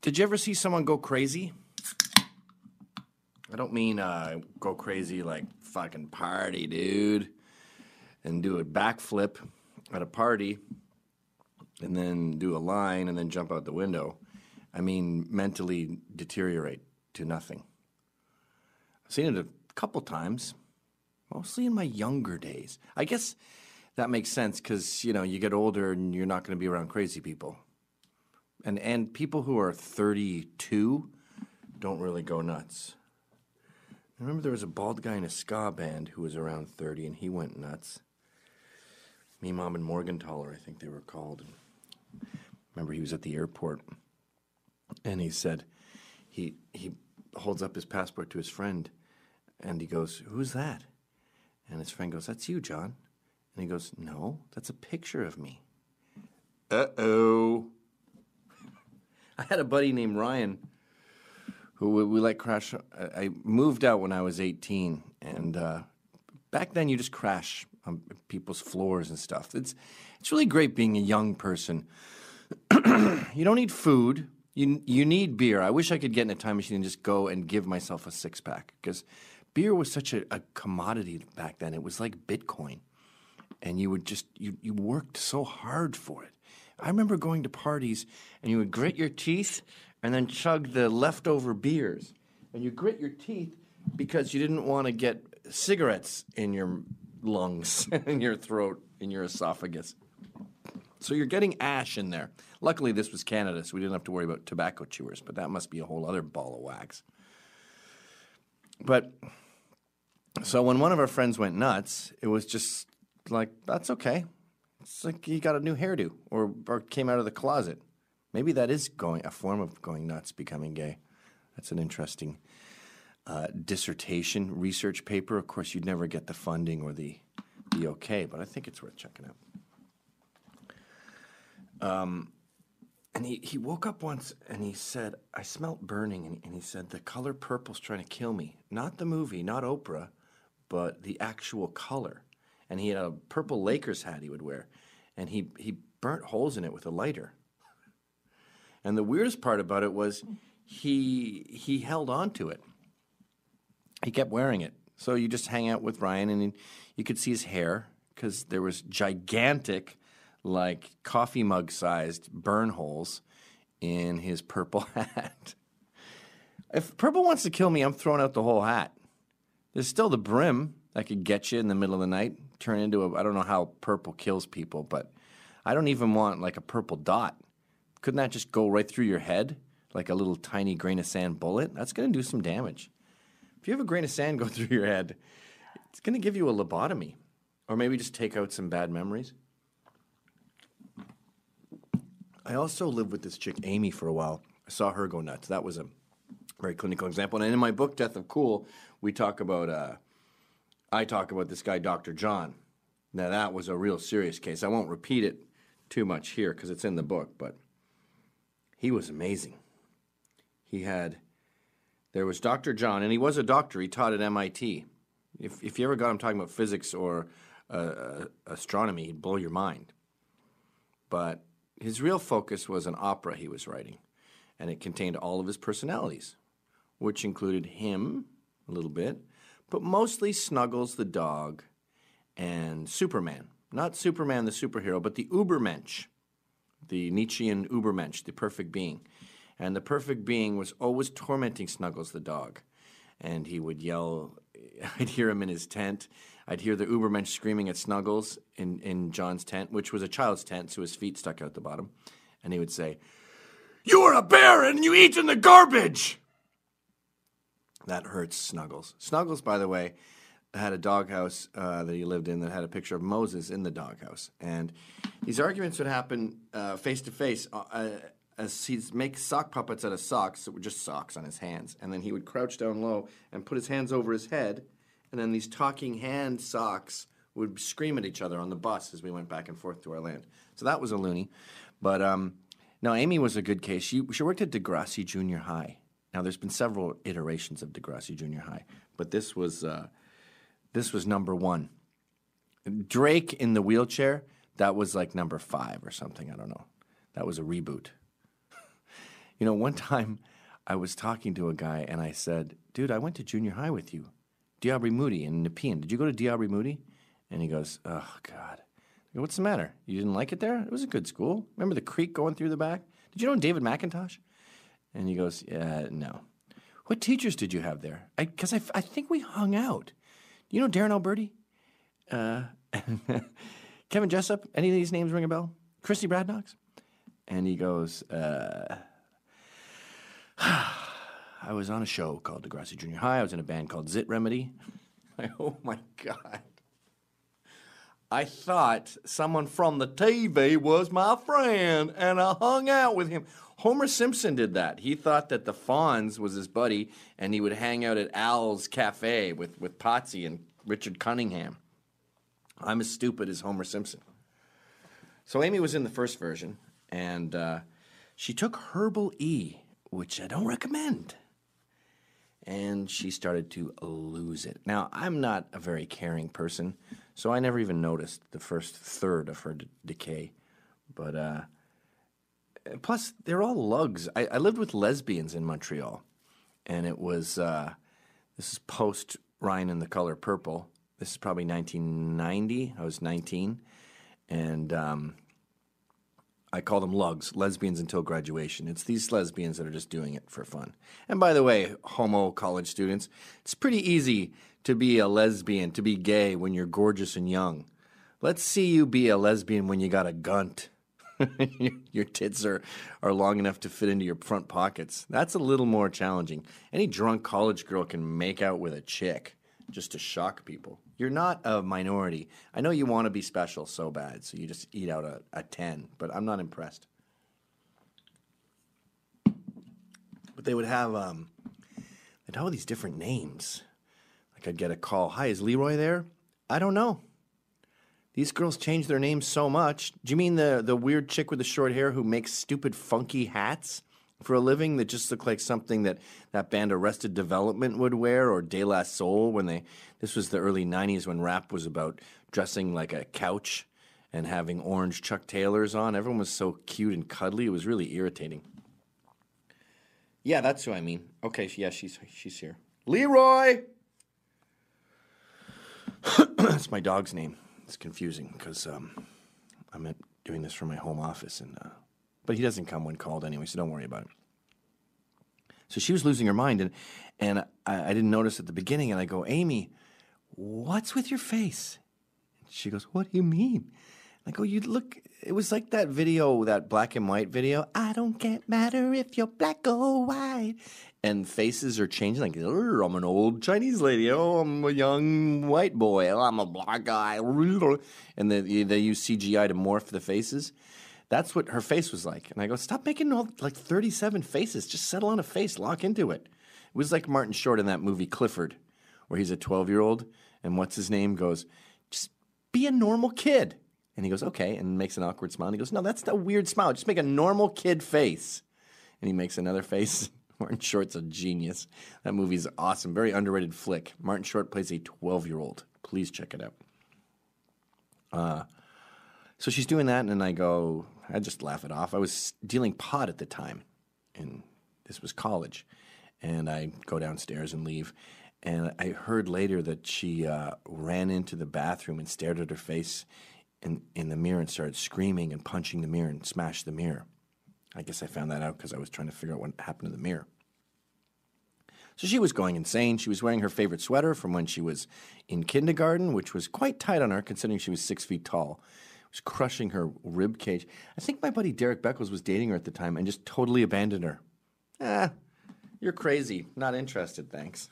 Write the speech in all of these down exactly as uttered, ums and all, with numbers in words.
Did you ever see someone go crazy? I don't mean uh, go crazy like fucking party, dude, and do a backflip at a party and then do a line and then jump out the window. I mean mentally deteriorate to nothing. I've seen it a couple times, mostly in my younger days. I guess that makes sense because, you know, you get older and you're not going to be around crazy people. And and people who are thirty-two don't really go nuts. I remember there was a bald guy in a ska band who was around thirty, and he went nuts. Me, Mom, and Morgenthaler, I think they were called. And remember, he was at the airport, and he said, he he holds up his passport to his friend, and he goes, "Who's that?" And his friend goes, "That's you, John." And he goes, "No, that's a picture of me." Uh-oh. I had a buddy named Ryan who we, we let crash. I moved out when I was eighteen, and uh, back then you just crash on people's floors and stuff. It's it's really great being a young person. You don't need food. You you need beer. I wish I could get in a time machine and just go and give myself a six-pack, because beer was such a, a commodity back then. It was like Bitcoin, and you would just you you worked so hard for it. I remember going to parties, and you would grit your teeth and then chug the leftover beers. And you grit your teeth because you didn't want to get cigarettes in your lungs, in your throat, in your esophagus. So you're getting ash in there. Luckily, this was Canada, so we didn't have to worry about tobacco chewers, but that must be a whole other ball of wax. But, so when one of our friends went nuts, it was just like, that's okay. It's like he got a new hairdo or, or came out of the closet. Maybe that is going a form of going nuts, becoming gay. That's an interesting uh, dissertation research paper. Of course, you'd never get the funding or the the okay, but I think it's worth checking out. Um, and he, he woke up once and he said, I smelt burning, and, and he said, the color purple's trying to kill me. Not the movie, not Oprah, but the actual color. And he had a purple Lakers hat he would wear, and he, he burnt holes in it with a lighter. And the weirdest part about it was he he held on to it. He kept wearing it. So you just hang out with Ryan, and you could see his hair because there was gigantic, like coffee mug-sized burn holes in his purple hat. If purple wants to kill me, I'm throwing out the whole hat. There's still the brim that could get you in the middle of the night, turn into a, I don't know how purple kills people, but I don't even want like a purple dot. Couldn't that just go right through your head like a little tiny grain of sand bullet? That's going to do some damage. If you have a grain of sand go through your head, it's going to give you a lobotomy, or maybe just take out some bad memories. I also lived with this chick, Amy, for a while. I saw her go nuts. That was a very clinical example. And in my book, Death of Cool, we talk about, uh, I talk about this guy, Doctor John. Now, that was a real serious case. I won't repeat it too much here because it's in the book, but he was amazing. He had, there was Doctor John, and he was a doctor. He taught at M I T. If if you ever got him talking about physics or uh, uh, astronomy, he'd blow your mind. But his real focus was an opera he was writing, and it contained all of his personalities, which included him a little bit, but mostly Snuggles the dog and Superman. Not Superman the superhero, but the Ubermensch, the Nietzschean Ubermensch, the perfect being. And the perfect being was always tormenting Snuggles the dog. And he would yell, I'd hear him in his tent. I'd hear the Ubermensch screaming at Snuggles in, in John's tent, which was a child's tent, so his feet stuck out the bottom. And he would say, "You are a bear and you eat in the garbage!" That hurts Snuggles. Snuggles, by the way, had a doghouse uh, that he lived in that had a picture of Moses in the doghouse. And these arguments would happen uh, face-to-face uh, as he'd make sock puppets out of socks that were just socks on his hands. And then he would crouch down low and put his hands over his head, and then these talking hand socks would scream at each other on the bus as we went back and forth to our land. So that was a loony. But um, now Amy was a good case. She, she worked at Degrassi Junior High. Now there's been several iterations of Degrassi Junior High, but this was uh, this was number one. Drake in the wheelchair, that was like number five or something. I don't know. That was a reboot. You know, one time I was talking to a guy and I said, dude, I went to junior high with you. Diabri Moody in Nepean. Did you go to Diabri Moody? And he goes, oh, God. I go, what's the matter? You didn't like it there? It was a good school. Remember the creek going through the back? Did you know David McIntosh? And he goes, yeah, no. What teachers did you have there? Because I, I, I think we hung out. You know Darren Alberti? Uh, Kevin Jessup? Any of these names ring a bell? Christy Bradnox? And he goes, uh, I was on a show called Degrassi Junior High. I was in a band called Zit Remedy. Like, oh, my God. I thought someone from the T V was my friend, and I hung out with him. Homer Simpson did that. He thought that the Fonz was his buddy, and he would hang out at Al's Cafe with, with Potsy and Richard Cunningham. I'm as stupid as Homer Simpson. So Amy was in the first version, and uh, she took Herbal E, which I don't recommend. And she started to lose it. Now, I'm not a very caring person, so I never even noticed the first third of her d- decay. But, uh, plus, they're all lugs. I, I lived with lesbians in Montreal, and it was, uh, this is post Ryan and the Color Purple. This is probably nineteen ninety. I was nineteen, and um, I call them lugs, lesbians until graduation. It's these lesbians that are just doing it for fun. And by the way, homo college students, it's pretty easy to be a lesbian, to be gay when you're gorgeous and young. Let's see you be a lesbian when you got a gunt. Your tits are, are long enough to fit into your front pockets. That's a little more challenging. Any drunk college girl can make out with a chick just to shock people. You're not a minority. I know you want to be special so bad, so you just eat out a, a ten, but I'm not impressed. But they would have, um, they'd have all these different names. Like I'd get a call, hi, is Leroy there? I don't know. These girls change their names so much. Do you mean the, the weird chick with the short hair who makes stupid funky hats for a living that just look like something that that band Arrested Development would wear, or De La Soul when they, this was the early nineties when rap was about dressing like a couch and having orange Chuck Taylors on. Everyone was so cute and cuddly. It was really irritating. Yeah, that's who I mean. Okay, yeah, she's she's here. Leroy! That's my dog's name. It's confusing because um, I'm doing this from my home office, and uh, but he doesn't come when called anyway, so don't worry about it. So she was losing her mind, and and I, I didn't notice at the beginning, and I go, Amy, what's with your face? And she goes, what do you mean? I go, you look, it was like that video, that black and white video, I don't get matter if you're black or white. And faces are changing, like, I'm an old Chinese lady, oh, I'm a young white boy, oh, I'm a black guy. And they, they use C G I to morph the faces. That's what her face was like. And I go, stop making all, like thirty-seven faces. Just settle on a face. Lock into it. It was like Martin Short in that movie Clifford, where he's a twelve-year-old, and what's his name goes, just be a normal kid. And he goes, okay, and makes an awkward smile. And he goes, no, that's the weird smile. Just make a normal kid face. And he makes another face. Martin Short's a genius. That movie's awesome. Very underrated flick. Martin Short plays a twelve-year-old. Please check it out. Uh, so she's doing that, and I go, I just laugh it off. I was dealing pot at the time, and this was college. And I go downstairs and leave. And I heard later that she uh, ran into the bathroom and stared at her face in, in the mirror and started screaming and punching the mirror and smashed the mirror. I guess I found that out because I was trying to figure out what happened to the mirror. So she was going insane. She was wearing her favorite sweater from when she was in kindergarten, which was quite tight on her considering she was six feet tall. It was crushing her rib cage. I think my buddy Derek Beckles was dating her at the time and just totally abandoned her. Ah, you're crazy. Not interested, thanks.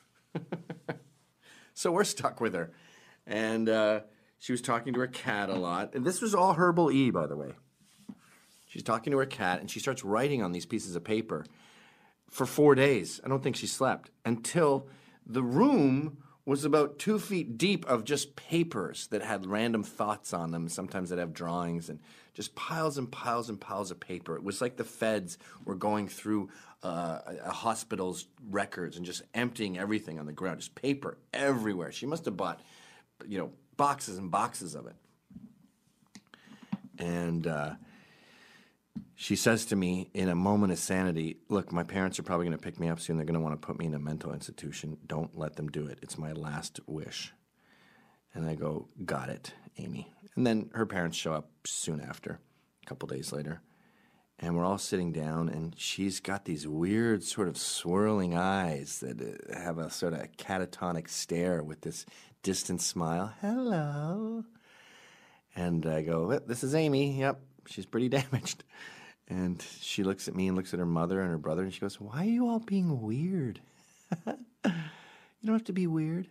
So we're stuck with her. And uh, she was talking to her cat a lot. And this was all Herbal E, by the way. She's talking to her cat, and she starts writing on these pieces of paper for four days. I don't think she slept until the room was about two feet deep of just papers that had random thoughts on them. Sometimes they'd have drawings and just piles and piles and piles of paper. It was like the feds were going through uh, a hospital's records and just emptying everything on the ground, just paper everywhere. She must have bought, you know, boxes and boxes of it. And uh, she says to me in a moment of sanity, look, my parents are probably going to pick me up soon. They're going to want to put me in a mental institution. Don't let them do it. It's my last wish. And I go, got it, Amy. And then her parents show up soon after, a couple days later. And we're all sitting down, and she's got these weird sort of swirling eyes that uh, have a sort of catatonic stare with this distant smile. Hello. And I go, this is Amy. Yep, she's pretty damaged. And she looks at me and looks at her mother and her brother, and she goes, why are you all being weird? You don't have to be weird.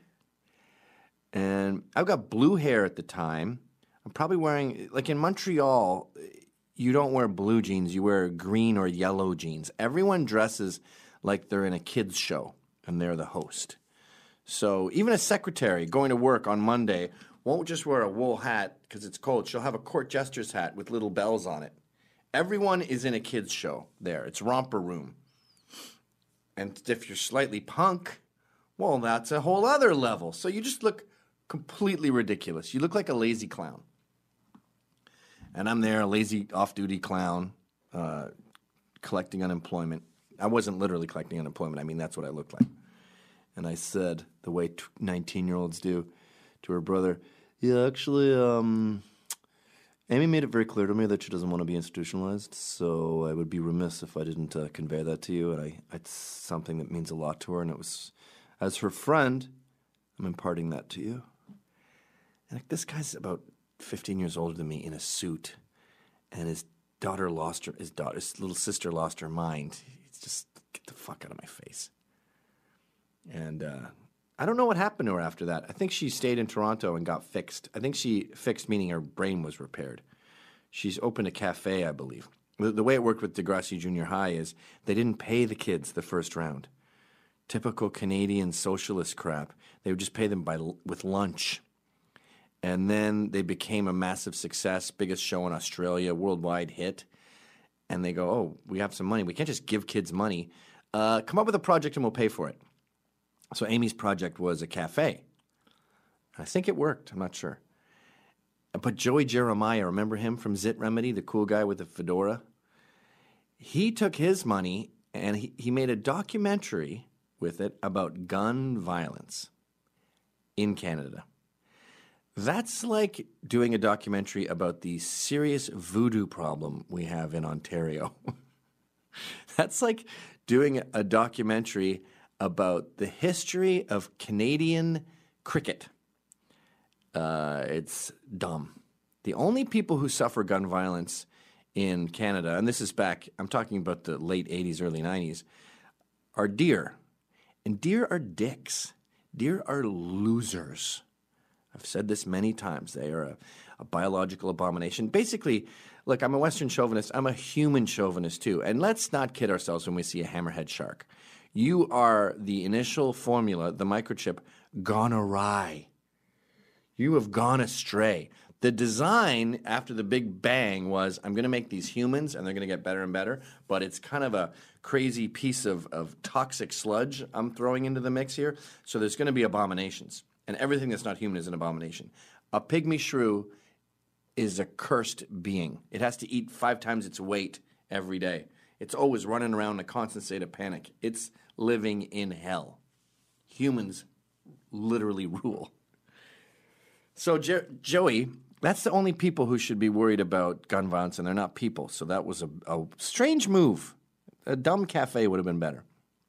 And I've got blue hair at the time. I'm probably wearing, like in Montreal, you don't wear blue jeans, you wear green or yellow jeans. Everyone dresses like they're in a kids show and they're the host. So even a secretary going to work on Monday won't just wear a wool hat because it's cold. She'll have a court jester's hat with little bells on it. Everyone is in a kids show there. It's romper room. And if you're slightly punk, well, that's a whole other level. So you just look completely ridiculous. You look like a lazy clown. And I'm there, a lazy off-duty clown, uh, collecting unemployment. I wasn't literally collecting unemployment. I mean, that's what I looked like. And I said, the way nineteen-year-olds do, to her brother, yeah, actually, um, Amy made it very clear to me that she doesn't want to be institutionalized, so I would be remiss if I didn't uh, convey that to you. And I, it's something that means a lot to her, and it was, as her friend, I'm imparting that to you. And like, this guy's about fifteen years older than me in a suit, and his daughter lost her, his daughter, his little sister lost her mind. He's just, get the fuck out of my face. And uh, I don't know what happened to her after that. I think she stayed in Toronto and got fixed. I think she fixed, meaning her brain was repaired. She's opened a cafe, I believe. The, the way it worked with Degrassi Junior High is they didn't pay the kids the first round. Typical Canadian socialist crap. They would just pay them by with lunch. And then they became a massive success, biggest show in Australia, worldwide hit. And they go, oh, we have some money. We can't just give kids money. Uh, come up with a project and we'll pay for it. So Amy's project was a cafe. I think it worked. I'm not sure. But Joey Jeremiah, remember him from Zit Remedy, the cool guy with the fedora? He took his money and he, he made a documentary with it about gun violence in Canada. That's like doing a documentary about the serious voodoo problem we have in Ontario. That's like doing a documentary about the history of Canadian cricket. Uh, it's dumb. The only people who suffer gun violence in Canada, and this is back, I'm talking about the late eighties, early nineties, are deer. And deer are dicks. Deer are losers. I've said this many times. They are a, a biological abomination. Basically, look, I'm a Western chauvinist. I'm a human chauvinist too. And let's not kid ourselves when we see a hammerhead shark. You are the initial formula, the microchip, gone awry. You have gone astray. The design after the Big Bang was, I'm going to make these humans and they're going to get better and better, but it's kind of a crazy piece of, of toxic sludge I'm throwing into the mix here. So there's going to be abominations. And everything that's not human is an abomination. A pygmy shrew is a cursed being. It has to eat five times its weight every day. It's always running around in a constant state of panic. It's living in hell. Humans literally rule. So jo- Joey, that's the only people who should be worried about gun violence, and they're not people. So that was a, a strange move. A dumb cafe would have been better.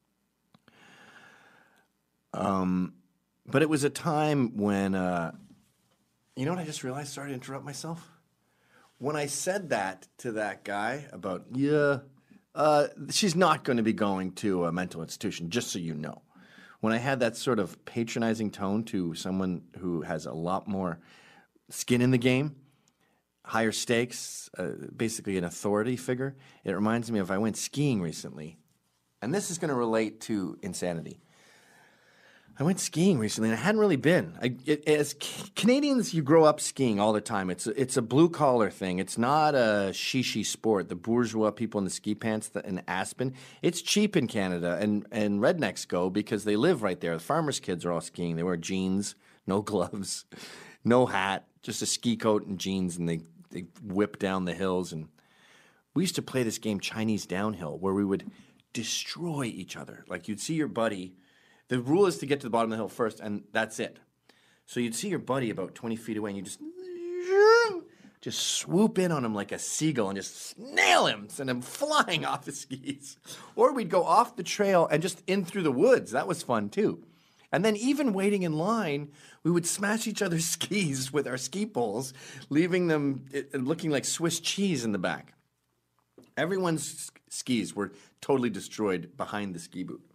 Um, but it was a time when, uh, you know what I just realized? Sorry to interrupt myself. When I said that to that guy about, yeah, uh, she's not going to be going to a mental institution, just so you know. When I had that sort of patronizing tone to someone who has a lot more skin in the game, higher stakes, uh, basically an authority figure, it reminds me of I went skiing recently. And this is going to relate to insanity. I went skiing recently, and I hadn't really been. I, it, as C- Canadians, you grow up skiing all the time. It's a, it's a blue-collar thing. It's not a shishi sport. The bourgeois people in the ski pants the, in Aspen, it's cheap in Canada, and, and rednecks go because they live right there. The farmers' kids are all skiing. They wear jeans, no gloves, no hat, just a ski coat and jeans, and they, they whip down the hills. And we used to play this game, Chinese Downhill, where we would destroy each other. Like you'd see your buddy. The rule is to get to the bottom of the hill first, and that's it. So you'd see your buddy about twenty feet away, and you just just swoop in on him like a seagull and just nail him, send him flying off his skis. Or we'd go off the trail and just in through the woods. That was fun too. And then even waiting in line, we would smash each other's skis with our ski poles, leaving them looking like Swiss cheese in the back. Everyone's skis were totally destroyed behind the ski boot.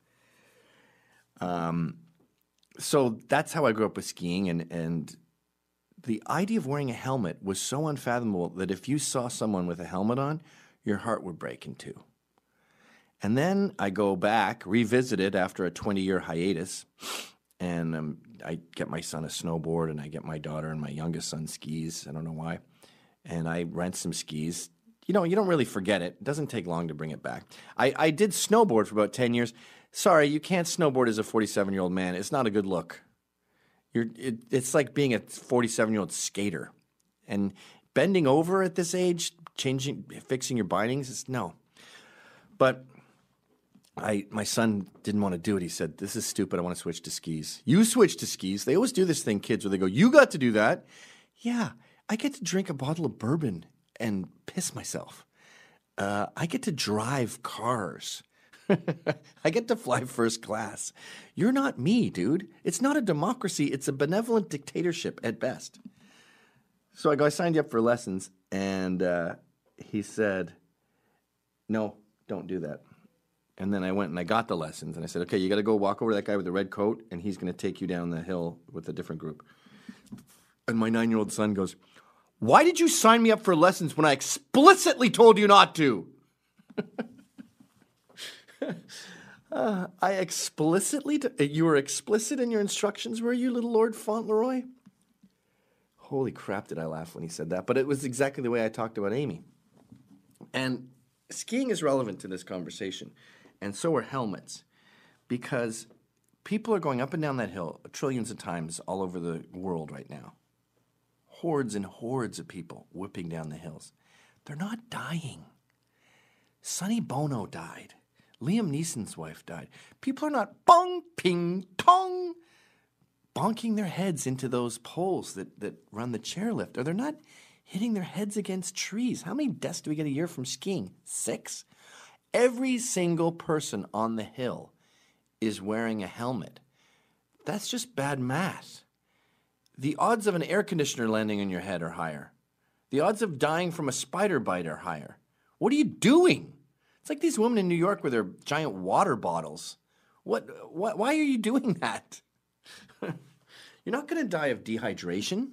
Um, so that's how I grew up with skiing, and, and the idea of wearing a helmet was so unfathomable that if you saw someone with a helmet on, your heart would break in two. And then I go back, revisit it after a twenty-year hiatus, and um, I get my son a snowboard, and I get my daughter and my youngest son skis. I don't know why. And I rent some skis. You know, you don't really forget it. It doesn't take long to bring it back. I, I did snowboard for about ten years. Sorry, you can't snowboard as a forty-seven-year-old man. It's not a good look. You're, it, it's like being a forty-seven-year-old skater. And bending over at this age, changing, fixing your bindings, it's no. But I, my son didn't want to do it. He said, this is stupid. I want to switch to skis. You switch to skis. They always do this thing, kids, where they go, you got to do that. Yeah, I get to drink a bottle of bourbon and piss myself. Uh, I get to drive cars. I get to fly first class. You're not me, dude. It's not a democracy. It's a benevolent dictatorship at best. So I go, I signed you up for lessons, and uh, he said, no, don't do that. And then I went and I got the lessons, and I said, okay, you got to go walk over to that guy with the red coat, and he's going to take you down the hill with a different group. And my nine-year-old son goes, why did you sign me up for lessons when I explicitly told you not to? uh, I explicitly, t- you were explicit in your instructions, were you, little Lord Fauntleroy? Holy crap, did I laugh when he said that. But it was exactly the way I talked about Amy. And skiing is relevant to this conversation, and so are helmets, because people are going up and down that hill trillions of times all over the world right now. Hordes and hordes of people whipping down the hills. They're not dying. Sonny Bono died. Liam Neeson's wife died. People are not bong, ping, tong, bonking their heads into those poles that, that run the chairlift. Or they're not hitting their heads against trees. How many deaths do we get a year from skiing? Six? Every single person on the hill is wearing a helmet. That's just bad math. The odds of an air conditioner landing on your head are higher. The odds of dying from a spider bite are higher. What are you doing? It's like these women in New York with their giant water bottles. What? what why are you doing that? You're not going to die of dehydration.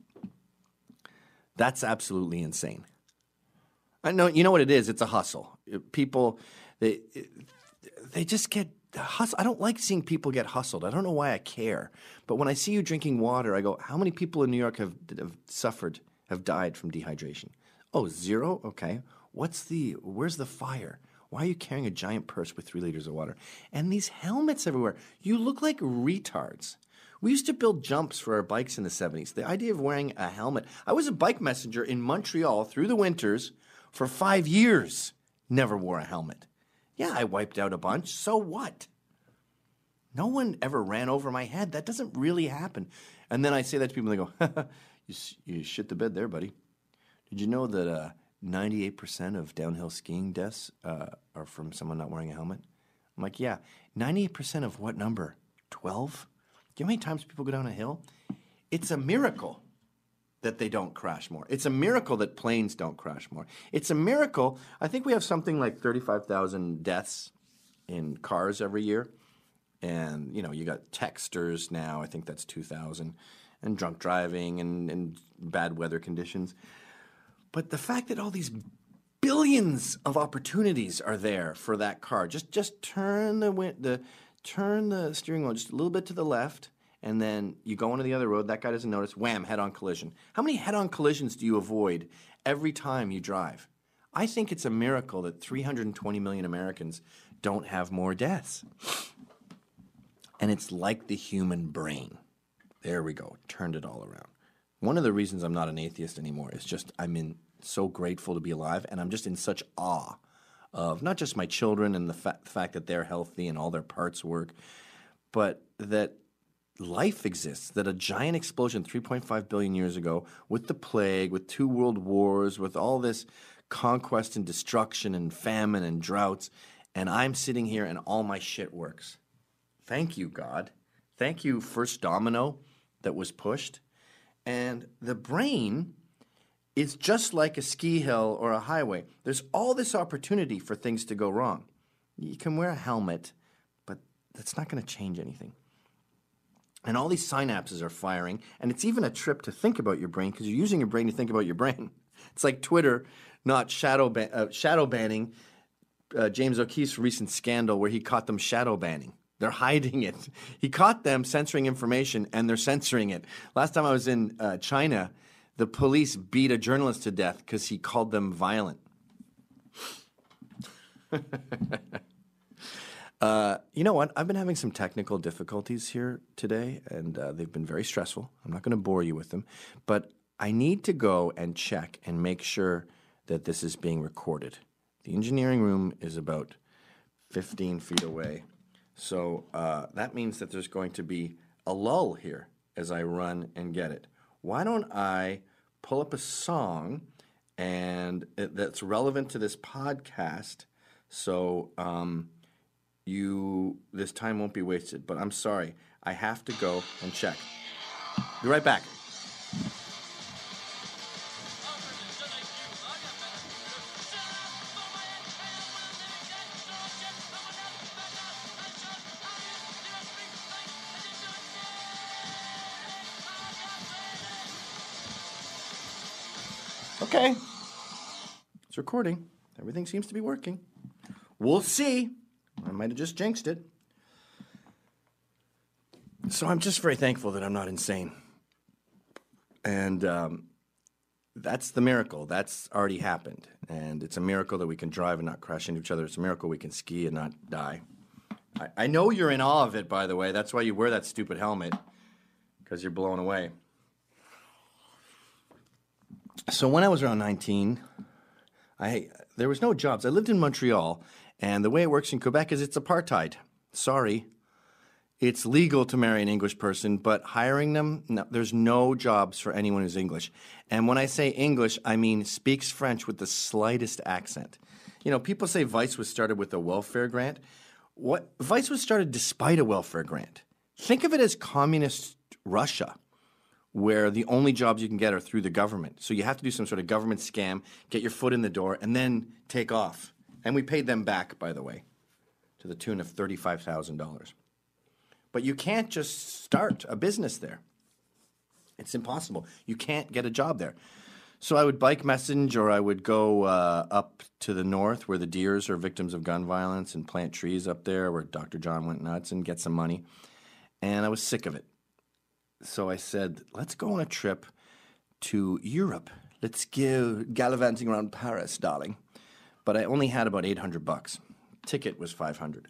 That's absolutely insane. I know. You know what it is? It's a hustle. People, they, they just get hustled. I don't like seeing people get hustled. I don't know why I care. But when I see you drinking water, I go, how many people in New York have, have suffered, have died from dehydration? Oh, zero? Okay. What's the, where's the fire? Why are you carrying a giant purse with three liters of water? And these helmets everywhere. You look like retards. We used to build jumps for our bikes in the seventies. The idea of wearing a helmet. I was a bike messenger in Montreal through the winters for five years. Never wore a helmet. Yeah, I wiped out a bunch. So what? No one ever ran over my head. That doesn't really happen. And then I say that to people, and they go, you, you shit the bed there, buddy. Did you know that uh, ninety-eight percent of downhill skiing deaths uh, are from someone not wearing a helmet? I'm like, yeah. ninety-eight percent of what number? twelve? Do you know how many times people go down a hill? It's a miracle that they don't crash more. It's a miracle that planes don't crash more. It's a miracle. I think we have something like thirty-five thousand deaths in cars every year. And, you know, you got texters now. I think that's two thousand. And drunk driving and, and bad weather conditions. But the fact that all these billions of opportunities are there for that car, just just turn the win- the turn the steering wheel just a little bit to the left, and then you go onto the other road. That guy doesn't notice. Wham! Head-on collision. How many head-on collisions do you avoid every time you drive? I think it's a miracle that three hundred twenty million Americans don't have more deaths. And it's like the human brain. There we go. Turned it all around. One of the reasons I'm not an atheist anymore is just I'm in so grateful to be alive, and I'm just in such awe of not just my children and the, fa- the fact that they're healthy and all their parts work, but that life exists, that a giant explosion three point five billion years ago with the plague, with two world wars, with all this conquest and destruction and famine and droughts, and I'm sitting here and all my shit works. Thank you, God. Thank you, first domino that was pushed. And the brain is just like a ski hill or a highway. There's all this opportunity for things to go wrong. You can wear a helmet, but that's not going to change anything. And all these synapses are firing, and it's even a trip to think about your brain because you're using your brain to think about your brain. It's like Twitter not shadow, ban- uh, shadow banning uh, James O'Keefe's recent scandal where he caught them shadow banning. They're hiding it. He caught them censoring information, and they're censoring it. Last time I was in uh, China, the police beat a journalist to death because he called them violent. uh, you know what? I've been having some technical difficulties here today, and uh, they've been very stressful. I'm not going to bore you with them, but I need to go and check and make sure that this is being recorded. The engineering room is about fifteen feet away. So uh, that means that there's going to be a lull here as I run and get it. Why don't I pull up a song and it, that's relevant to this podcast so um, you this time won't be wasted. But I'm sorry, I have to go and check. Be right back. Okay. It's recording. Everything seems to be working. We'll see. I might have just jinxed it. So I'm just very thankful that I'm not insane. And um, that's the miracle. That's already happened. And it's a miracle that we can drive and not crash into each other. It's a miracle we can ski and not die. I, I know you're in awe of it, by the way. That's why you wear that stupid helmet, because you're blown away. So when I was around nineteen, I there was no jobs. I lived in Montreal, and the way it works in Quebec is it's apartheid. Sorry. It's legal to marry an English person, but hiring them, no, there's no jobs for anyone who's English. And when I say English, I mean speaks French with the slightest accent. You know, people say Vice was started with a welfare grant. What Vice was started despite a welfare grant. Think of it as communist Russia, where the only jobs you can get are through the government. So you have to do some sort of government scam, get your foot in the door, and then take off. And we paid them back, by the way, to the tune of thirty-five thousand dollars. But you can't just start a business there. It's impossible. You can't get a job there. So I would bike message, or I would go uh, up to the north where the deers are victims of gun violence and plant trees up there where Doctor John went nuts and get some money. And I was sick of it. So I said, let's go on a trip to Europe. Let's go gallivanting around Paris, darling. But I only had about eight hundred bucks. Ticket was five hundred.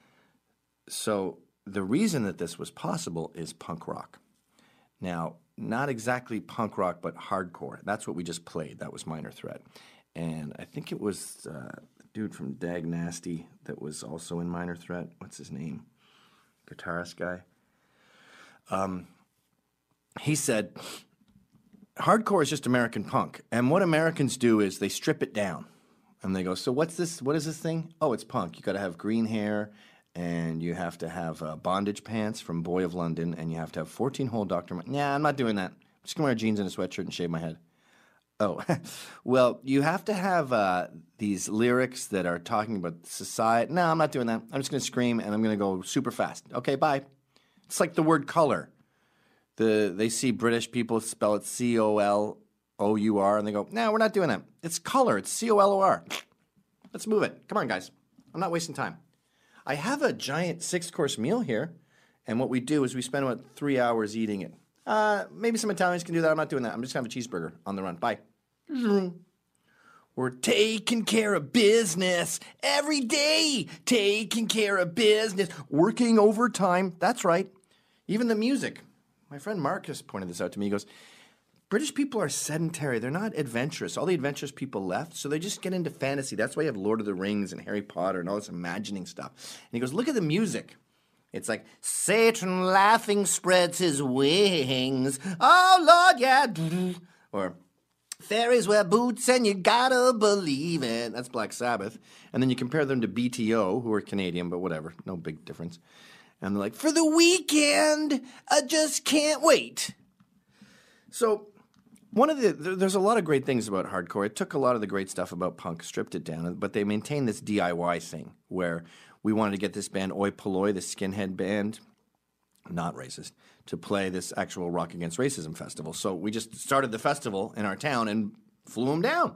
So the reason that this was possible is punk rock. Now, not exactly punk rock, but hardcore. That's what we just played. That was Minor Threat. And I think it was uh, the dude from Dag Nasty that was also in Minor Threat. What's his name? Guitarist guy. Um... He said, hardcore is just American punk. And what Americans do is they strip it down. And they go, so what's this? What is this thing? Oh, it's punk. You got to have green hair, and you have to have uh, bondage pants from Boy of London, and you have to have fourteen-hole Doctor Ma- Nah, I'm not doing that. I'm just going to wear jeans and a sweatshirt and shave my head. Oh, well, you have to have uh, these lyrics that are talking about society. No, I'm not doing that. I'm just going to scream, and I'm going to go super fast. Okay, bye. It's like the word color. The, they see British people spell it C O L O U R, and they go, no, we're not doing that. It's color. It's C O L O R. Let's move it. Come on, guys. I'm not wasting time. I have a giant six-course meal here, and what we do is we spend about three hours eating it. Uh, maybe some Italians can do that. I'm not doing that. I'm just going to have a cheeseburger on the run. Bye. We're taking care of business every day. Taking care of business. Working overtime. That's right. Even the music. My friend Marcus pointed this out to me. He goes, British people are sedentary. They're not adventurous. All the adventurous people left, so they just get into fantasy. That's why you have Lord of the Rings and Harry Potter and all this imagining stuff. And he goes, look at the music. It's like, Satan laughing spreads his wings. Oh, Lord, yeah. Or, fairies wear boots and you gotta believe it. That's Black Sabbath. And then you compare them to B T O, who are Canadian, but whatever. No big difference. And they're like, for the weekend, I just can't wait. So, one of the, there's a lot of great things about hardcore. It took a lot of the great stuff about punk, stripped it down, but they maintained this D I Y thing where we wanted to get this band, Oi Polloi, the skinhead band, not racist, to play this actual Rock Against Racism festival. So we just started the festival in our town and flew them down.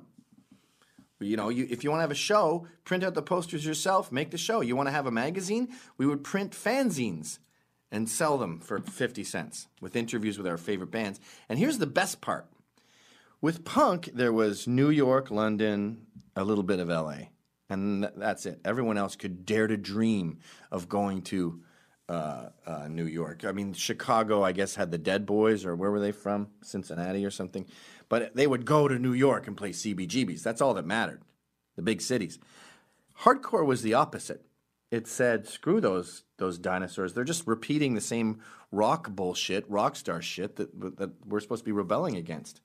You know, you, if you want to have a show, print out the posters yourself, make the show. You want to have a magazine? We would print fanzines and sell them for fifty cents with interviews with our favorite bands. And here's the best part. With punk, there was New York, London, a little bit of L A. And th- that's it. Everyone else could dare to dream of going to uh, uh, New York. I mean, Chicago, I guess, had the Dead Boys, or where were they from? Cincinnati or something. But they would go to New York and play C B G Bs. That's all that mattered, the big cities. Hardcore was the opposite. It said, screw those those dinosaurs. They're just repeating the same rock bullshit, rock star shit that, that we're supposed to be rebelling against.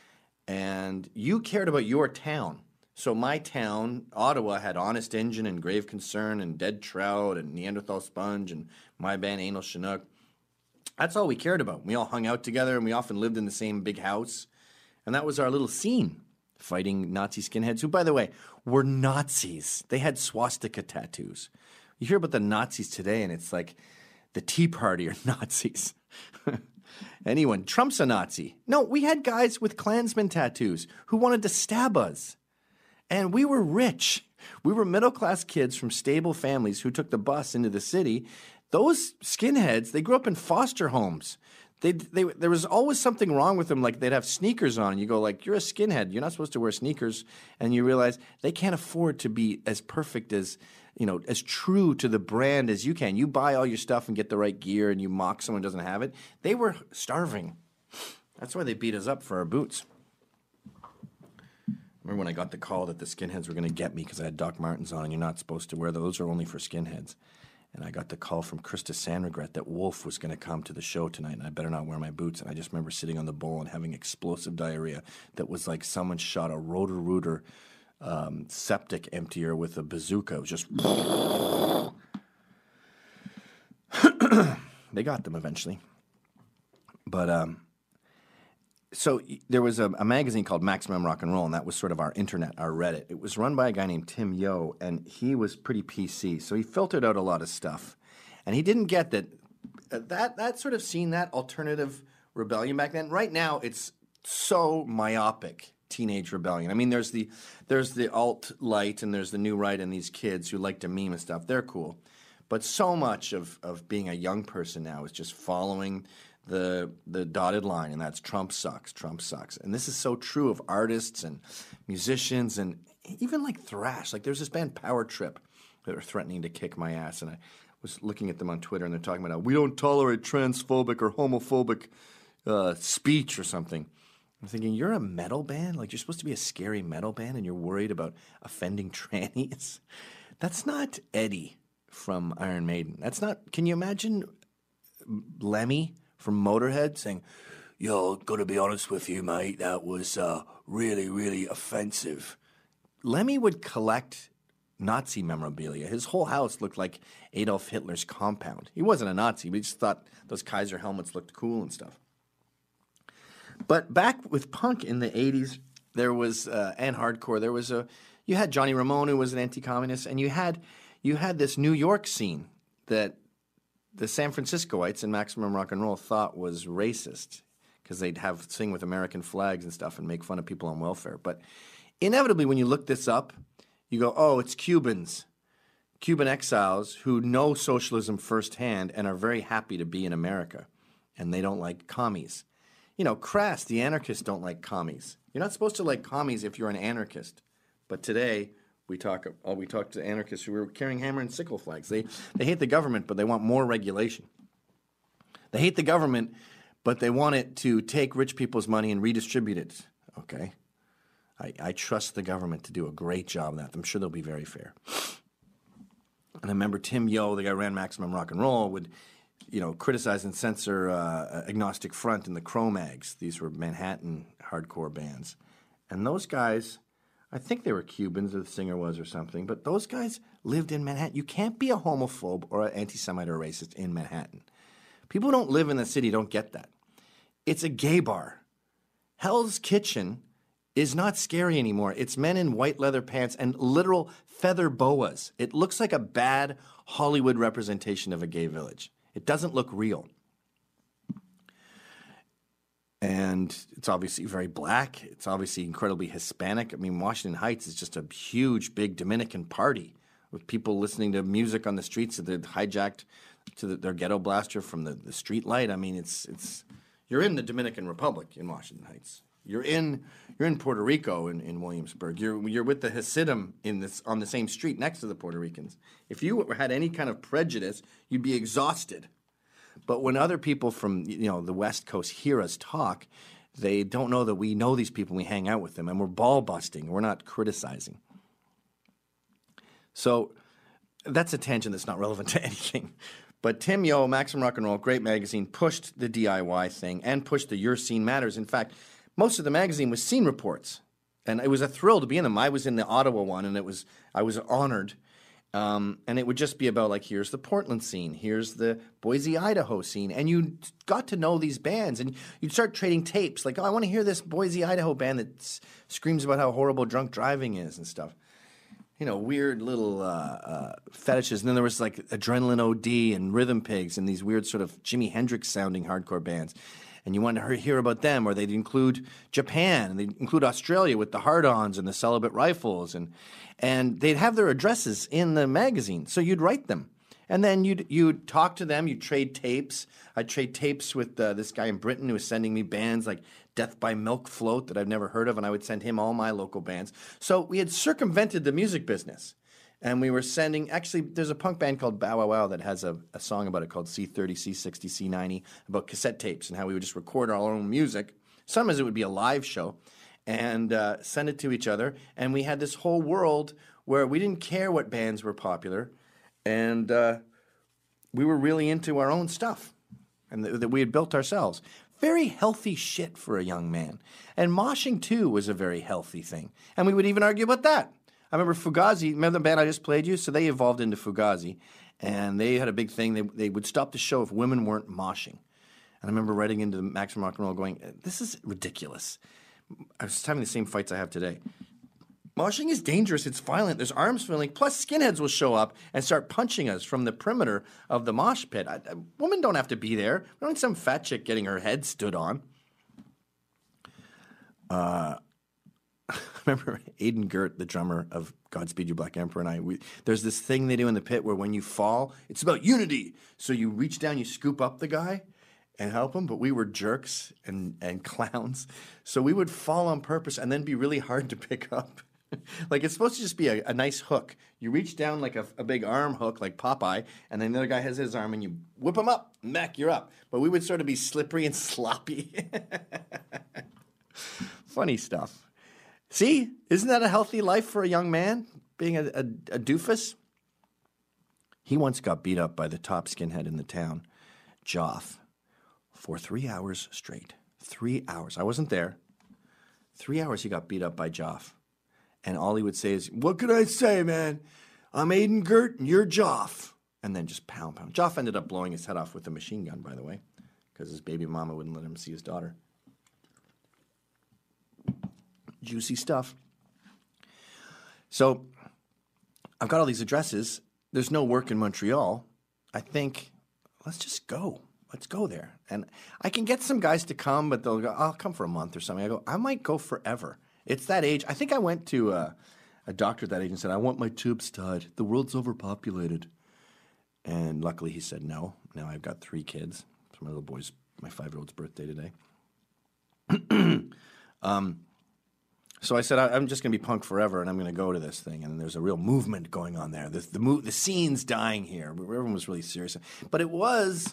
And you cared about your town. So my town, Ottawa, had Honest Engine and Grave Concern and Dead Trout and Neanderthal Sponge and my band Anal Chinook. That's all we cared about. We all hung out together and we often lived in the same big house. And that was our little scene, fighting Nazi skinheads, who, by the way, were Nazis. They had swastika tattoos. You hear about the Nazis today and it's like the Tea Party are Nazis. Anyone, Trump's a Nazi. No, we had guys with Klansman tattoos who wanted to stab us. And we were rich. We were middle-class kids from stable families who took the bus into the city. Those skinheads, they grew up in foster homes. They, they, there was always something wrong with them, like they'd have sneakers on, and you go like, you're a skinhead, you're not supposed to wear sneakers, and you realize they can't afford to be as perfect as, you know, as true to the brand as you can. You buy all your stuff and get the right gear, and you mock someone who doesn't have it. They were starving. That's why they beat us up for our boots. Remember when I got the call that the skinheads were going to get me because I had Doc Martens on and you're not supposed to wear those. Those are only for skinheads. And I got the call from Krista Sandregret that Wolf was going to come to the show tonight and I better not wear my boots. And I just remember sitting on the bowl and having explosive diarrhea that was like someone shot a Roto-Rooter um, septic emptier with a bazooka. It was just... They got them eventually. But... um So there was a, a magazine called Maximum Rock and Roll, and that was sort of our internet, our Reddit. It was run by a guy named Tim Yo, and he was pretty P C, so he filtered out a lot of stuff. And he didn't get that uh, that that sort of scene, that alternative rebellion back then. Right now, it's so myopic, teenage rebellion. I mean, there's the there's the alt-light, and there's the new right, and these kids who like to meme and stuff. They're cool. But so much of, of being a young person now is just following the the dotted line, and that's Trump sucks, Trump sucks. And this is so true of artists and musicians and even like thrash. Like there's this band Power Trip that are threatening to kick my ass, and I was looking at them on Twitter, and they're talking about how we don't tolerate transphobic or homophobic uh, speech or something. I'm thinking, you're a metal band? Like you're supposed to be a scary metal band, and you're worried about offending trannies? That's not Eddie from Iron Maiden. That's not, can you imagine Lemmy from Motorhead saying, yo, gotta be honest with you, mate, that was uh, really, really offensive. Lemmy would collect Nazi memorabilia. His whole house looked like Adolf Hitler's compound. He wasn't a Nazi, but he just thought those Kaiser helmets looked cool and stuff. But back with punk in the eighties, there was, uh, and hardcore, there was a, you had Johnny Ramone, who was an anti-communist, and you had, you had this New York scene that the San Franciscoites in Maximum Rock and Roll thought was racist because they'd have sing with American flags and stuff and make fun of people on welfare. But inevitably, when you look this up, you go, oh, it's Cubans, Cuban exiles who know socialism firsthand and are very happy to be in America, and they don't like commies. You know, Crass, the anarchists, don't like commies. You're not supposed to like commies if you're an anarchist. But today, we talk uh, we talk to anarchists who are carrying hammer and sickle flags. They they hate the government, but they want more regulation. They hate the government, but they want it to take rich people's money and redistribute it. Okay? I, I trust the government to do a great job of that. I'm sure they'll be very fair. And I remember Tim Yo, the guy who ran Maximum Rock and Roll, would, you know, criticize and censor uh, Agnostic Front and the Cro-Mags. These were Manhattan hardcore bands. And those guys, I think they were Cubans, or the singer was, or something, but those guys lived in Manhattan. You can't be a homophobe or an anti-Semite or a racist in Manhattan. People who don't live in the city don't get that. It's a gay bar. Hell's Kitchen is not scary anymore. It's men in white leather pants and literal feather boas. It looks like a bad Hollywood representation of a gay village. It doesn't look real. And it's obviously very black. It's obviously incredibly Hispanic. I mean, Washington Heights is just a huge, big Dominican party with people listening to music on the streets that they're hijacked to the, their ghetto blaster from the, the street light. I mean, it's it's you're in the Dominican Republic in Washington Heights. You're in you're in Puerto Rico in, in Williamsburg. You're you're with the Hasidim in this on the same street next to the Puerto Ricans. If you had any kind of prejudice, you'd be exhausted. But when other people from you know the West Coast hear us talk, they don't know that we know these people. We hang out with them, and we're ball busting. We're not criticizing. So that's a tangent that's not relevant to anything. But Tim Yo, Maximum Rock and Roll, great magazine, pushed the D I Y thing and pushed the Your Scene Matters. In fact, most of the magazine was scene reports, and it was a thrill to be in them. I was in the Ottawa one, and it was I was honored. Um, and it would just be about, like, here's the Portland scene, here's the Boise, Idaho scene. And you got to know these bands, and you'd start trading tapes. Like, oh, I want to hear this Boise, Idaho band that s- screams about how horrible drunk driving is and stuff. You know, weird little uh, uh, fetishes. And then there was, like, Adrenaline O D and Rhythm Pigs and these weird sort of Jimi Hendrix-sounding hardcore bands. And you wanted to hear about them, or they'd include Japan, and they'd include Australia with the Hard-Ons and the Celibate Rifles, and and they'd have their addresses in the magazine, so you'd write them. And then you'd you'd talk to them, you'd trade tapes. I'd trade tapes with uh, this guy in Britain who was sending me bands like Death by Milk Float that I've never heard of, and I would send him all my local bands. So we had circumvented the music business. And we were sending, actually, there's a punk band called Bow Wow Wow that has a, a song about it called C thirty, C sixty, C ninety, about cassette tapes and how we would just record our own music. Sometimes it would be a live show and uh, send it to each other. And we had this whole world where we didn't care what bands were popular. And uh, we were really into our own stuff and th- that we had built ourselves. Very healthy shit for a young man. And moshing, too, was a very healthy thing. And we would even argue about that. I remember Fugazi, remember the band I just played you? So they evolved into Fugazi, and they had a big thing. They they would stop the show if women weren't moshing. And I remember writing into the Maximum Rock and Roll going, this is ridiculous. I was having the same fights I have today. Moshing is dangerous. It's violent. There's arms flailing. Plus, skinheads will show up and start punching us from the perimeter of the mosh pit. I, I, women don't have to be there. We don't need some fat chick getting her head stood on. Uh... I remember Aidan Gert, the drummer of Godspeed You Black Emperor, and I, we, there's this thing they do in the pit where when you fall, it's about unity. So you reach down, you scoop up the guy and help him, but we were jerks and, and clowns. So we would fall on purpose and then be really hard to pick up. Like it's supposed to just be a, a nice hook. You reach down like a, a big arm hook like Popeye, and then the other guy has his arm and you whip him up, Mac, you're up. But we would sort of be slippery and sloppy. Funny stuff. See, isn't that a healthy life for a young man, being a, a, a doofus? He once got beat up by the top skinhead in the town, Joff, for three hours straight. Three hours. I wasn't there. Three hours he got beat up by Joff. And all he would say is, what could I say, man? I'm Aidan Gert and you're Joff. And then just pound, pound. Joff ended up blowing his head off with a machine gun, by the way, because his baby mama wouldn't let him see his daughter. Juicy stuff. So I've got all these addresses. There's no work in Montreal. I think, let's just go. Let's go there. And I can get some guys to come, but they'll go, I'll come for a month or something. I go, I might go forever. It's that age. I think I went to a, a doctor at that age and said, I want my tubes tied. The world's overpopulated. And luckily he said no. Now I've got three kids. It's my little boy's, my five-year-old's birthday today. um, So I said, I'm just going to be punk forever, and I'm going to go to this thing. And there's a real movement going on there. The, the, mo- the scene's dying here. Everyone was really serious. But it was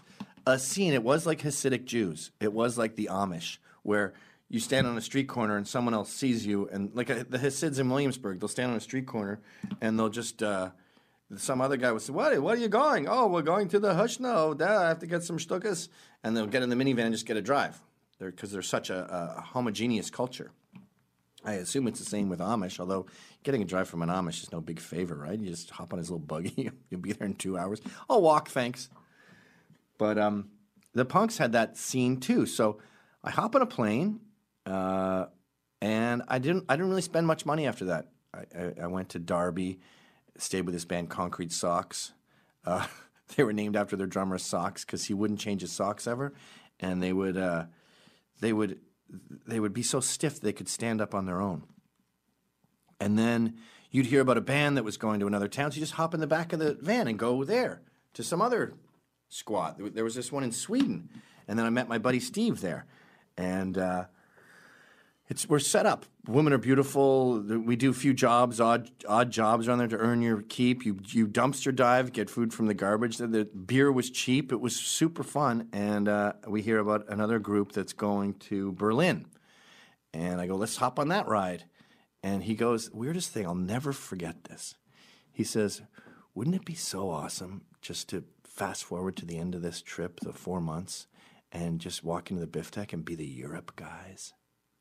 a scene. It was like Hasidic Jews. It was like the Amish, where you stand on a street corner and someone else sees you, and like a, the Hasids in Williamsburg, they'll stand on a street corner and they'll just uh, some other guy will say, "What? What are you going? Oh, we're going to the Hushno. Dad, I have to get some shtukas," and they'll get in the minivan and just get a drive, because they're, they're such a, a homogeneous culture. I assume it's the same with Amish, although getting a drive from an Amish is no big favor, right? You just hop on his little buggy, you'll be there in two hours. I'll walk, thanks. But um, the punks had that scene too. So I hop on a plane. Uh, and I didn't. I didn't really spend much money after that. I, I, I went to Derby, stayed with this band Concrete Socks. Uh, they were named after their drummer Socks because he wouldn't change his socks ever, and they would, uh, they would, they would be so stiff they could stand up on their own. And then you'd hear about a band that was going to another town, so you just hop in the back of the van and go there to some other squat. There was this one in Sweden, and then I met my buddy Steve there, and. Uh, It's, we're set up. Women are beautiful. We do a few jobs, odd odd jobs around there to earn your keep. You you dumpster dive, get food from the garbage. The, the beer was cheap. It was super fun. And uh, we hear about another group that's going to Berlin. And I go, let's hop on that ride. And he goes, weirdest thing, I'll never forget this. He says, wouldn't it be so awesome just to fast forward to the end of this trip, the four months, and just walk into the Biff Deck and be the Europe guys?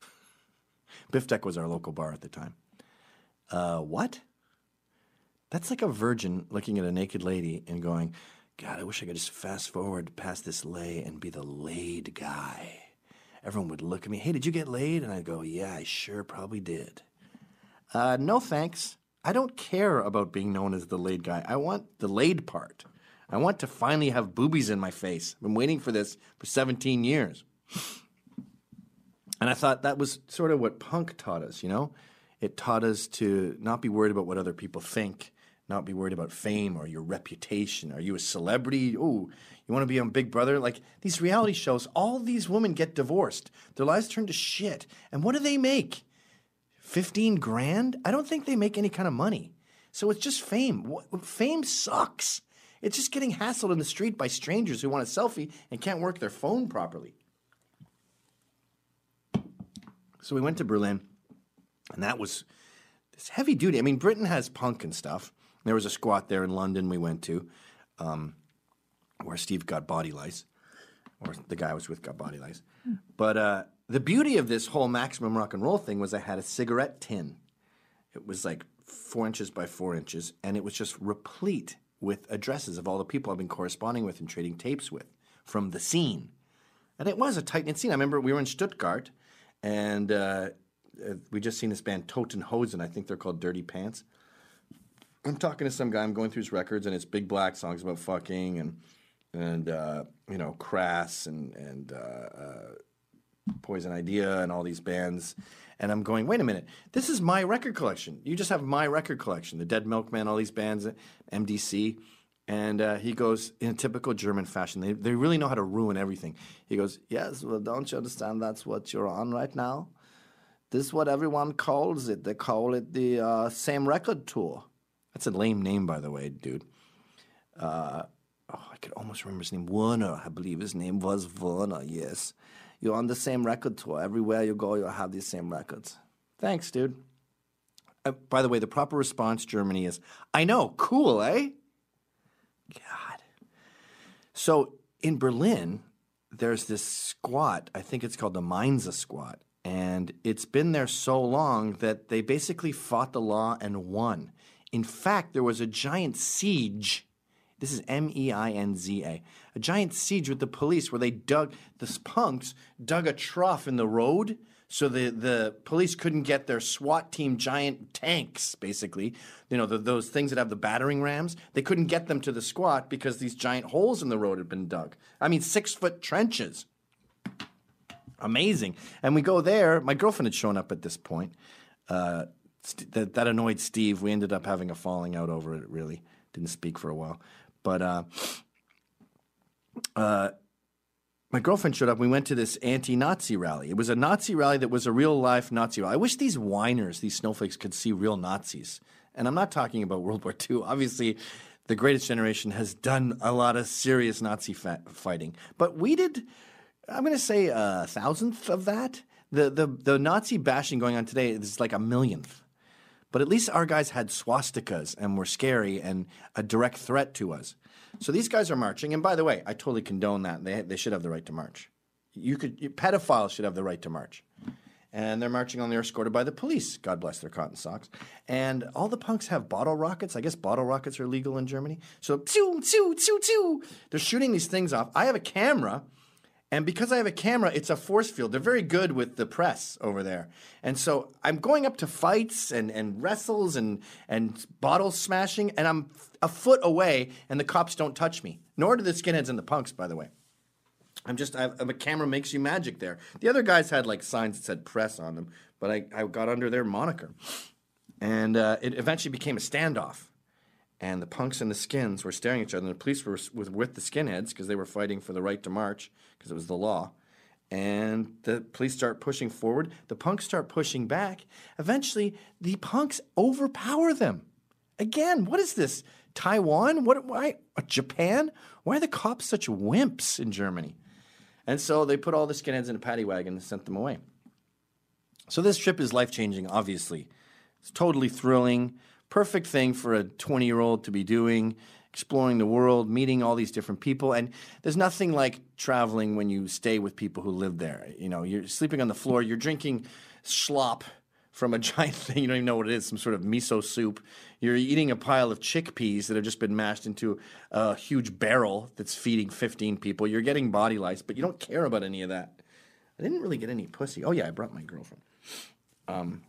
Biff Deck was our local bar at the time. Uh, what? That's like a virgin looking at a naked lady and going, God, I wish I could just fast forward past this lay and be the laid guy. Everyone would look at me, hey, did you get laid? And I'd go, yeah, I sure probably did. Uh, no thanks. I don't care about being known as the laid guy. I want the laid part. I want to finally have boobies in my face. I've been waiting for this for seventeen years. And I thought that was sort of what punk taught us, you know? It taught us to not be worried about what other people think, not be worried about fame or your reputation. Are you a celebrity? Oh, you want to be on Big Brother? Like these reality shows, all these women get divorced. Their lives turn to shit. And what do they make? fifteen grand? I don't think they make any kind of money. So it's just fame. Fame sucks. It's just getting hassled in the street by strangers who want a selfie and can't work their phone properly. So we went to Berlin, and that was this heavy duty. I mean, Britain has punk and stuff. There was a squat there in London we went to, um, where Steve got body lice, or the guy I was with got body lice. Hmm. But uh, the beauty of this whole Maximum Rock and Roll thing was I had a cigarette tin. It was like four inches by four inches, and it was just replete with addresses of all the people I've been corresponding with and trading tapes with from the scene. And it was a tight-knit scene. I remember we were in Stuttgart, and uh, we just seen this band Totenhosen. I think they're called Dirty Pants. I'm talking to some guy. I'm going through his records, and it's Big Black songs about fucking and and uh, you know Crass and and uh, uh, Poison Idea and all these bands. And I'm going, wait a minute, this is my record collection. You just have my record collection. The Dead Milkman, all these bands, M D C. And uh, he goes, in a typical German fashion, they they really know how to ruin everything. He goes, yes, well, don't you understand that's what you're on right now? This is what everyone calls it. They call it the uh, Same Record Tour. That's a lame name, by the way, dude. Uh, oh, I could almost remember his name. Werner, I believe his name was Werner, yes. You're on the Same Record Tour. Everywhere you go, you'll have these same records. Thanks, dude. Uh, by the way, the proper response, Germany, is, I know, cool, eh? God. So in Berlin, there's this squat. I think it's called the Mainzer squat. And it's been there so long that they basically fought the law and won. In fact, there was a giant siege. This is M E I N Z A. A giant siege with the police where they dug, the punks dug a trough in the road so the, the police couldn't get their SWAT team giant tanks, basically. You know, the, those things that have the battering rams. They couldn't get them to the squat because these giant holes in the road had been dug. I mean, six-foot trenches. Amazing. And we go there. My girlfriend had shown up at this point. Uh, st- that, that annoyed Steve. We ended up having a falling out over it, really. Didn't speak for a while. But uh, uh, my girlfriend showed up. We went to this anti-Nazi rally. It was a Nazi rally that was a real-life Nazi rally. I wish these whiners, these snowflakes, could see real Nazis. And I'm not talking about World War Two. Obviously, the Greatest Generation has done a lot of serious Nazi fa- fighting. But we did, I'm going to say a thousandth of that. The, the, the Nazi bashing going on today is like a millionth. But at least our guys had swastikas and were scary and a direct threat to us. So these guys are marching. And by the way, I totally condone that. They, they should have the right to march. You could, you, pedophiles should have the right to march. And they're marching on, they're escorted by the police. God bless their cotton socks. And all the punks have bottle rockets. I guess bottle rockets are legal in Germany. So, pew, pew, pew, pew. They're shooting these things off. I have a camera. And because I have a camera, it's a force field. They're very good with the press over there. And so I'm going up to fights and, and wrestles and, and bottle smashing, and I'm a foot away, and the cops don't touch me. Nor do the skinheads and the punks, by the way. I'm just, I, a camera makes you magic there. The other guys had like signs that said press on them, but I, I got under their moniker. And uh, it eventually became a standoff. And the punks and the skins were staring at each other. And the police were with, with the skinheads because they were fighting for the right to march because it was the law. And the police start pushing forward. The punks start pushing back. Eventually, the punks overpower them. Again, what is this? Taiwan? What? Why? Japan? Why are the cops such wimps in Germany? And so they put all the skinheads in a paddy wagon and sent them away. So this trip is life-changing, obviously. It's totally thrilling. Perfect thing for a twenty-year-old to be doing, exploring the world, meeting all these different people. And there's nothing like traveling when you stay with people who live there. You know, you're sleeping on the floor, you're drinking schlop from a giant thing. You don't even know what it is, some sort of miso soup. You're eating a pile of chickpeas that have just been mashed into a huge barrel that's feeding fifteen people. You're getting body lice, but you don't care about any of that. I didn't really get any pussy. Oh, yeah, I brought my girlfriend. Um,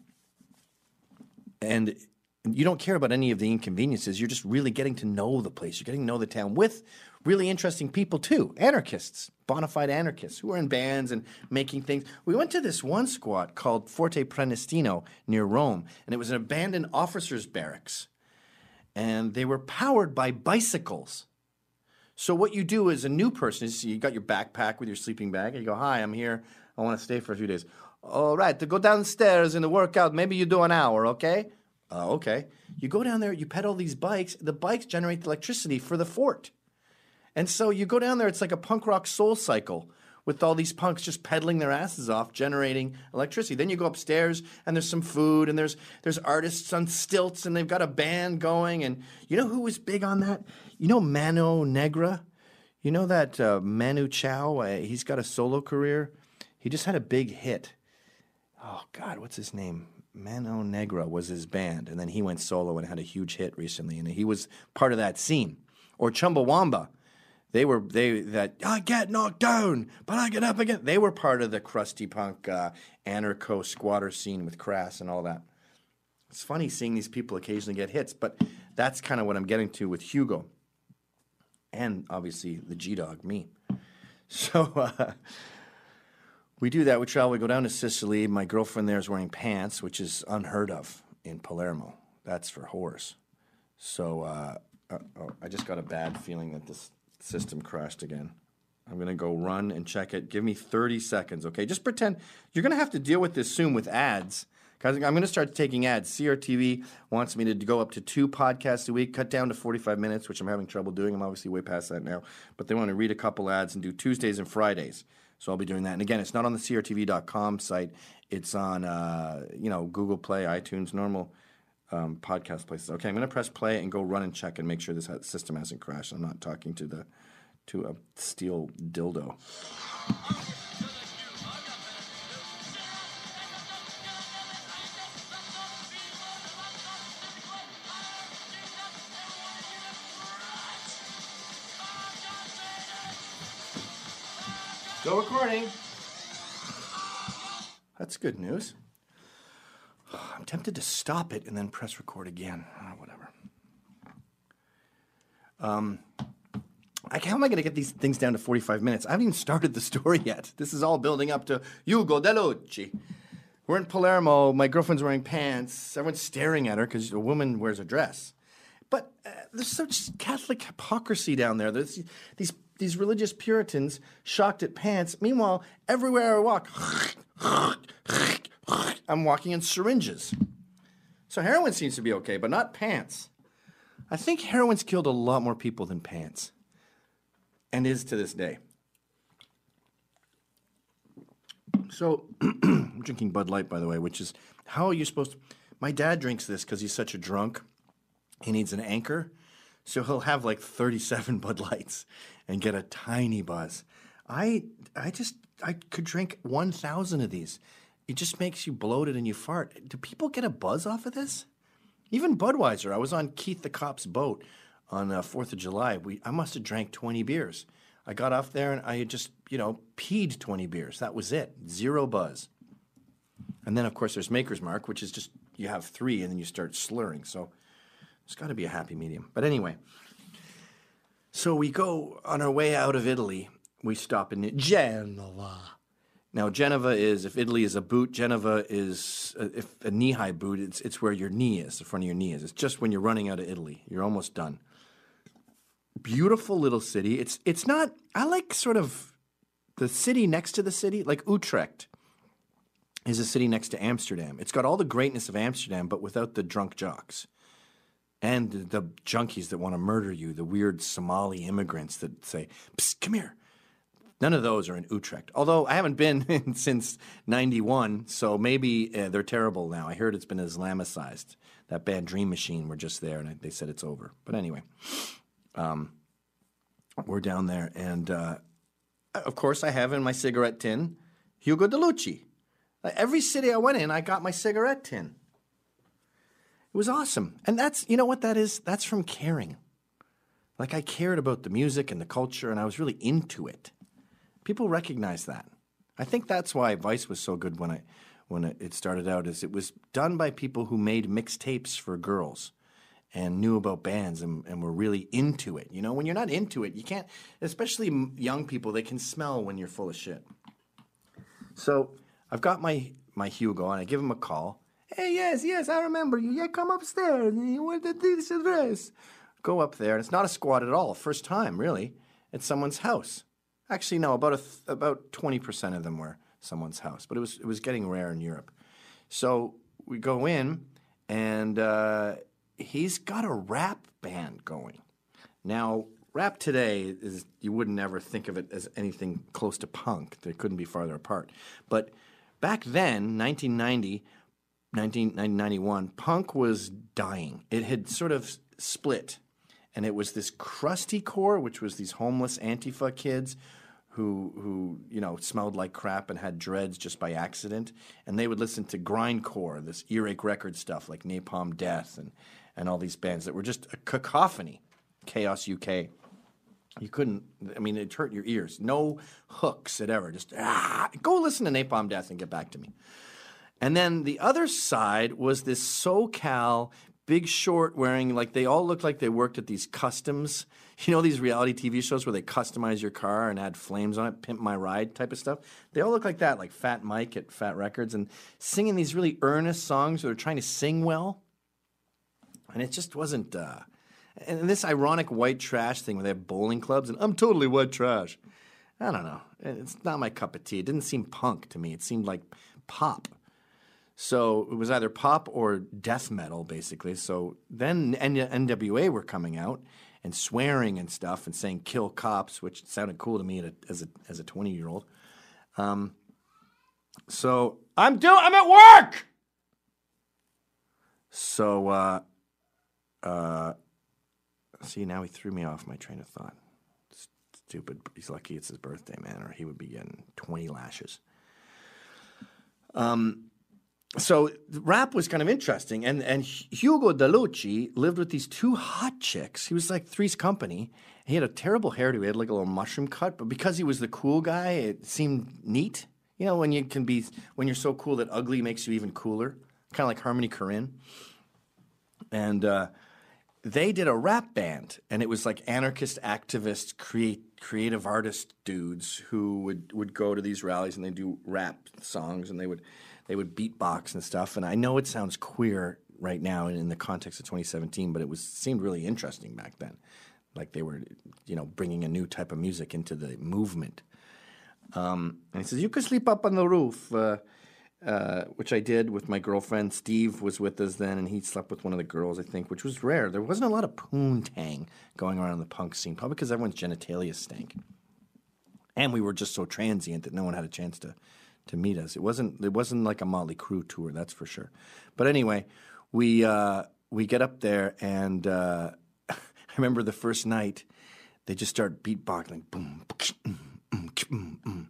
and... You don't care about any of the inconveniences. You're just really getting to know the place. You're getting to know the town with really interesting people, too. Anarchists, bona fide anarchists who are in bands and making things. We went to this one squat called Forte Prenestino near Rome, and it was an abandoned officers' barracks. And they were powered by bicycles. So what you do as a new person is you got your backpack with your sleeping bag, and you go, hi, I'm here. I want to stay for a few days. All right, to go downstairs and to work out, maybe you do an hour, okay? Uh, okay. You go down there, you pedal these bikes. The bikes generate the electricity for the fort. And so you go down there, it's like a punk rock soul cycle with all these punks just pedaling their asses off, generating electricity. Then you go upstairs, and there's some food, and there's there's artists on stilts, and they've got a band going. And you know who was big on that? You know Mano Negra? You know that uh, Manu Chao? Uh, he's got a solo career. He just had a big hit. Oh, God, what's his name? Mano Negra was his band, and then he went solo and had a huge hit recently, and he was part of that scene. Or Chumbawamba, they were they that I get knocked down, but I get up again. They were part of the crusty punk uh, anarcho squatter scene with Crass and all that. It's funny seeing these people occasionally get hits, but that's kind of what I'm getting to with Hugo, and obviously the G-Dog, me. So. Uh, We do that. We travel. We go down to Sicily. My girlfriend there is wearing pants, which is unheard of in Palermo. That's for whores. So uh, uh, oh, I just got a bad feeling that this system crashed again. I'm going to go run and check it. Give me thirty seconds, okay? Just pretend. You're going to have to deal with this soon with ads. Because I'm going to start taking ads. C R T V wants me to go up to two podcasts a week, cut down to forty-five minutes, which I'm having trouble doing. I'm obviously way past that now. But they want to read a couple ads and do Tuesdays and Fridays. So I'll be doing that. And again, it's not on the C R T V dot com site. It's on, uh, you know, Google Play, iTunes, normal um, podcast places. Okay, I'm going to press play and go run and check and make sure this system hasn't crashed. I'm not talking to the to a steel dildo. Still recording. That's good news. I'm tempted to stop it and then press record again. Oh, whatever. Um, I, how am I going to get these things down to forty-five minutes? I haven't even started the story yet. This is all building up to Hugo Delucci. We're in Palermo. My girlfriend's wearing pants. Everyone's staring at her because a woman wears a dress. But uh, there's such Catholic hypocrisy down there. There's these these religious Puritans shocked at pants. Meanwhile, everywhere I walk, I'm walking in syringes. So heroin seems to be okay, but not pants. I think heroin's killed a lot more people than pants, and is to this day. So, I'm drinking Bud Light, by the way, which is, how are you supposed to... My dad drinks this because he's such a drunk. He needs an anchor, so he'll have like thirty-seven Bud Lights and get a tiny buzz. I I just, I could drink one thousand of these. It just makes you bloated and you fart. Do people get a buzz off of this? Even Budweiser. I was on Keith the Cop's boat on uh, fourth of July. We I must have drank twenty beers. I got off there and I had just, you know, peed twenty beers. That was it. Zero buzz. And then, of course, there's Maker's Mark, which is just, you have three and then you start slurring. So it's got to be a happy medium. But anyway, so we go on our way out of Italy. We stop in Genova. Now, Genova is, if Italy is a boot, Genova is, uh, if a knee-high boot, it's it's where your knee is, the front of your knee is. It's just when you're running out of Italy. You're almost done. Beautiful little city. It's it's not, I like sort of the city next to the city, like Utrecht is a city next to Amsterdam. It's got all the greatness of Amsterdam, but without the drunk jocks. And the, the junkies that want to murder you, the weird Somali immigrants that say, psst, come here. None of those are in Utrecht. Although I haven't been since ninety-one, so maybe uh, they're terrible now. I heard it's been Islamicized. That band Dream Machine were just there, and they said it's over. But anyway, um, we're down there. And, uh, of course, I have in my cigarette tin Hugo DeLucci. Every city I went in, I got my cigarette tin. It was awesome. And that's, you know what that is? That's from caring. Like, I cared about the music and the culture, and I was really into it. People recognize that. I think that's why Vice was so good when I, when it started out, is it was done by people who made mixtapes for girls and knew about bands and, and were really into it. You know, when you're not into it, you can't, especially young people, they can smell when you're full of shit. So I've got my, my Hugo, and I give him a call. Hey, yes, yes, I remember you. Yeah, come upstairs. You want to do this address. Go up there, and it's not a squad at all. First time, really. It's someone's house. Actually, no, about a th- about twenty percent of them were someone's house, but it was it was getting rare in Europe. So we go in, and uh, he's got a rap band going. Now, rap today is, you wouldn't ever think of it as anything close to punk. They couldn't be farther apart. But back then, nineteen ninety, nineteen ninety-one, punk was dying. It had sort of split. And it was this crusty core, which was these homeless Antifa kids who, who you know, smelled like crap and had dreads just by accident. And they would listen to grindcore, this earache record stuff like Napalm Death and, and all these bands that were just a cacophony. Chaos U K. You couldn't, I mean, it hurt your ears. No hooks at ever. Just, ah, go listen to Napalm Death and get back to me. And then the other side was this SoCal Big Short wearing, like, they all looked like they worked at these customs, you know, these reality T V shows where they customize your car and add flames on it, Pimp My Ride type of stuff. They all look like that, like Fat Mike at Fat Records, and singing these really earnest songs where they're trying to sing well. And it just wasn't, uh, and this ironic white trash thing where they have bowling clubs, and I'm totally white trash. I don't know. It's not my cup of tea. It didn't seem punk to me. It seemed like pop. So it was either pop or death metal, basically. So then N W A were coming out and swearing and stuff and saying "kill cops," which sounded cool to me as a as a twenty-year-old. Um, so I'm do I'm at work. So uh, uh, see, now he threw me off my train of thought. Stupid. He's lucky it's his birthday, man, or he would be getting twenty lashes. Um. So rap was kind of interesting, and and Hugo DeLucci lived with these two hot chicks. He was like Three's Company. He had a terrible hairdo. He had like a little mushroom cut, but because he was the cool guy, it seemed neat. You know, when you can be when you're so cool that ugly makes you even cooler, kind of like Harmony Korine. And uh, they did a rap band, and it was like anarchist activists, create creative artist dudes who would would go to these rallies and they do rap songs, and they would. They would beatbox and stuff, and I know it sounds queer right now in the context of twenty seventeen, but it was seemed really interesting back then. Like they were, you know, bringing a new type of music into the movement. Um, and he says, "You can sleep up on the roof." Uh, uh, which I did with my girlfriend. Steve was with us then, and he slept with one of the girls, I think, which was rare. There wasn't a lot of poontang going around in the punk scene, probably because everyone's genitalia stank. And we were just so transient that no one had a chance to, to meet us. It wasn't it wasn't like a Motley Crue tour, that's for sure. But anyway, we uh, we get up there, and uh, I remember the first night, they just start beatboxing, boom, boom, boom,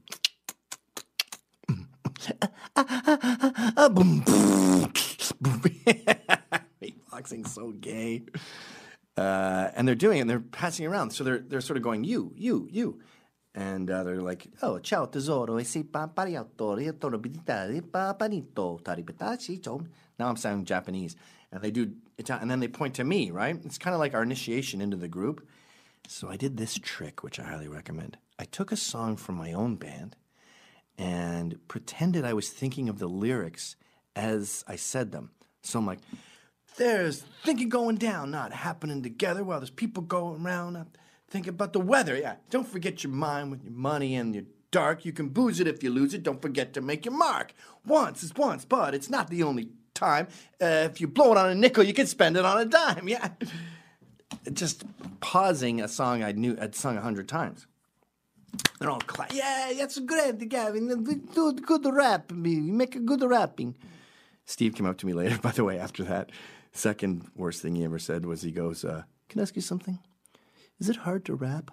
beatboxing so gay. Uh, and they're doing it, and they're passing around, so they're they're sort of going, you, you, you. And uh, they're like, oh, ciao tesoro, e sei papariattore, torobitare, papanito, taripetaci. Now I'm sounding Japanese. And they do Italian, and then they point to me, right? It's kind of like our initiation into the group. So I did this trick, which I highly recommend. I took a song from my own band and pretended I was thinking of the lyrics as I said them. So I'm like, there's thinking going down, not happening together while there's people going around. Think about the weather, yeah. Don't forget your mind with your money and your dark. You can booze it if you lose it. Don't forget to make your mark. Once is once, but it's not the only time. Uh, if you blow it on a nickel, you can spend it on a dime, yeah. Just pausing a song I knew I'd sung a hundred times. They're all clap. Yeah, that's great, Gavin. Do good rap. You make a good rapping. Steve came up to me later, by the way, after that. Second worst thing he ever said was he goes, uh, can I ask you something? Is it hard to rap?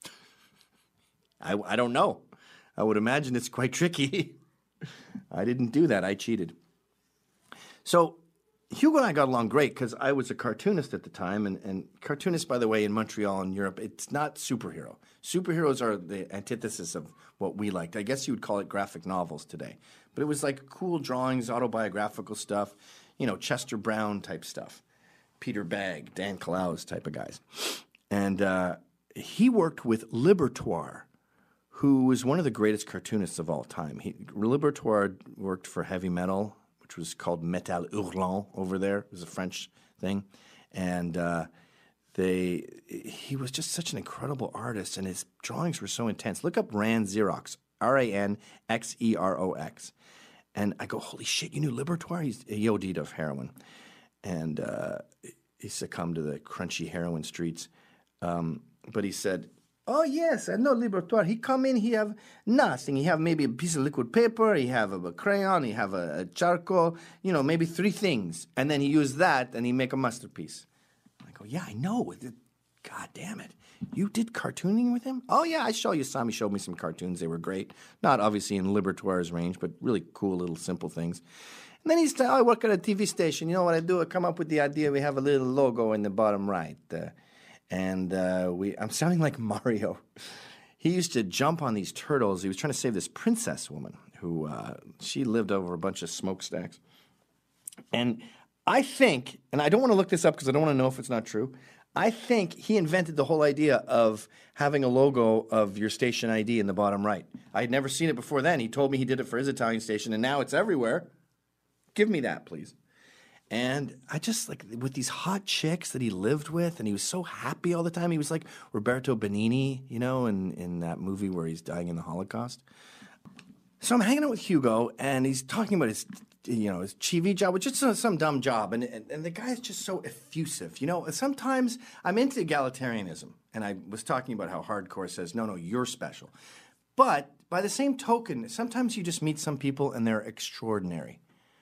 I, I don't know. I would imagine it's quite tricky. I didn't do that. I cheated. So Hugo and I got along great because I was a cartoonist at the time. And, and cartoonists, by the way, in Montreal and Europe, it's not superhero. Superheroes are the antithesis of what we liked. I guess you would call it graphic novels today. But it was like cool drawings, autobiographical stuff, you know, Chester Brown type stuff. Peter Bagg, Dan Clowes type of guys. And uh, he worked with Libertoire, who was one of the greatest cartoonists of all time. He, Libertoire worked for heavy metal, which was called Metal Hurlant over there. It was a French thing. And uh, they he was just such an incredible artist, and his drawings were so intense. Look up Ran Xerox, R A N X E R O X. And I go, holy shit, you knew Libertoire? He's, he OD'd of heroin. And uh, he succumbed to the crunchy heroin streets. Um, but he said, oh, yes, I know Libertoire. He come in, he have nothing. He have maybe a piece of liquid paper, he have a, a crayon, he have a, a charcoal, you know, maybe three things. And then he use that, and he make a masterpiece. I go, yeah, I know. God damn it. You did cartooning with him? Oh, yeah, I show you some. He showed me some cartoons. They were great. Not obviously in Libertoire's range, but really cool little simple things. And then he's, oh, I work at a T V station. You know what I do? I come up with the idea. We have a little logo in the bottom right. Uh, And uh, we, I'm sounding like Mario. He used to jump on these turtles. He was trying to save this princess woman who, uh, she lived over a bunch of smokestacks. And I think, and I don't want to look this up because I don't want to know if it's not true, I think he invented the whole idea of having a logo of your station I D in the bottom right. I had never seen it before then. He told me he did it for his Italian station, and now it's everywhere. Give me that, please. And I just, like, with these hot chicks that he lived with, and he was so happy all the time. He was like Roberto Benigni, you know, in, in that movie where he's dying in the Holocaust. So I'm hanging out with Hugo, and he's talking about his, you know, his T V job, which is some, some dumb job. And, and, and the guy's just so effusive, you know. Sometimes I'm into egalitarianism, and I was talking about how hardcore says, no, no, you're special. But by the same token, sometimes you just meet some people, and they're extraordinary.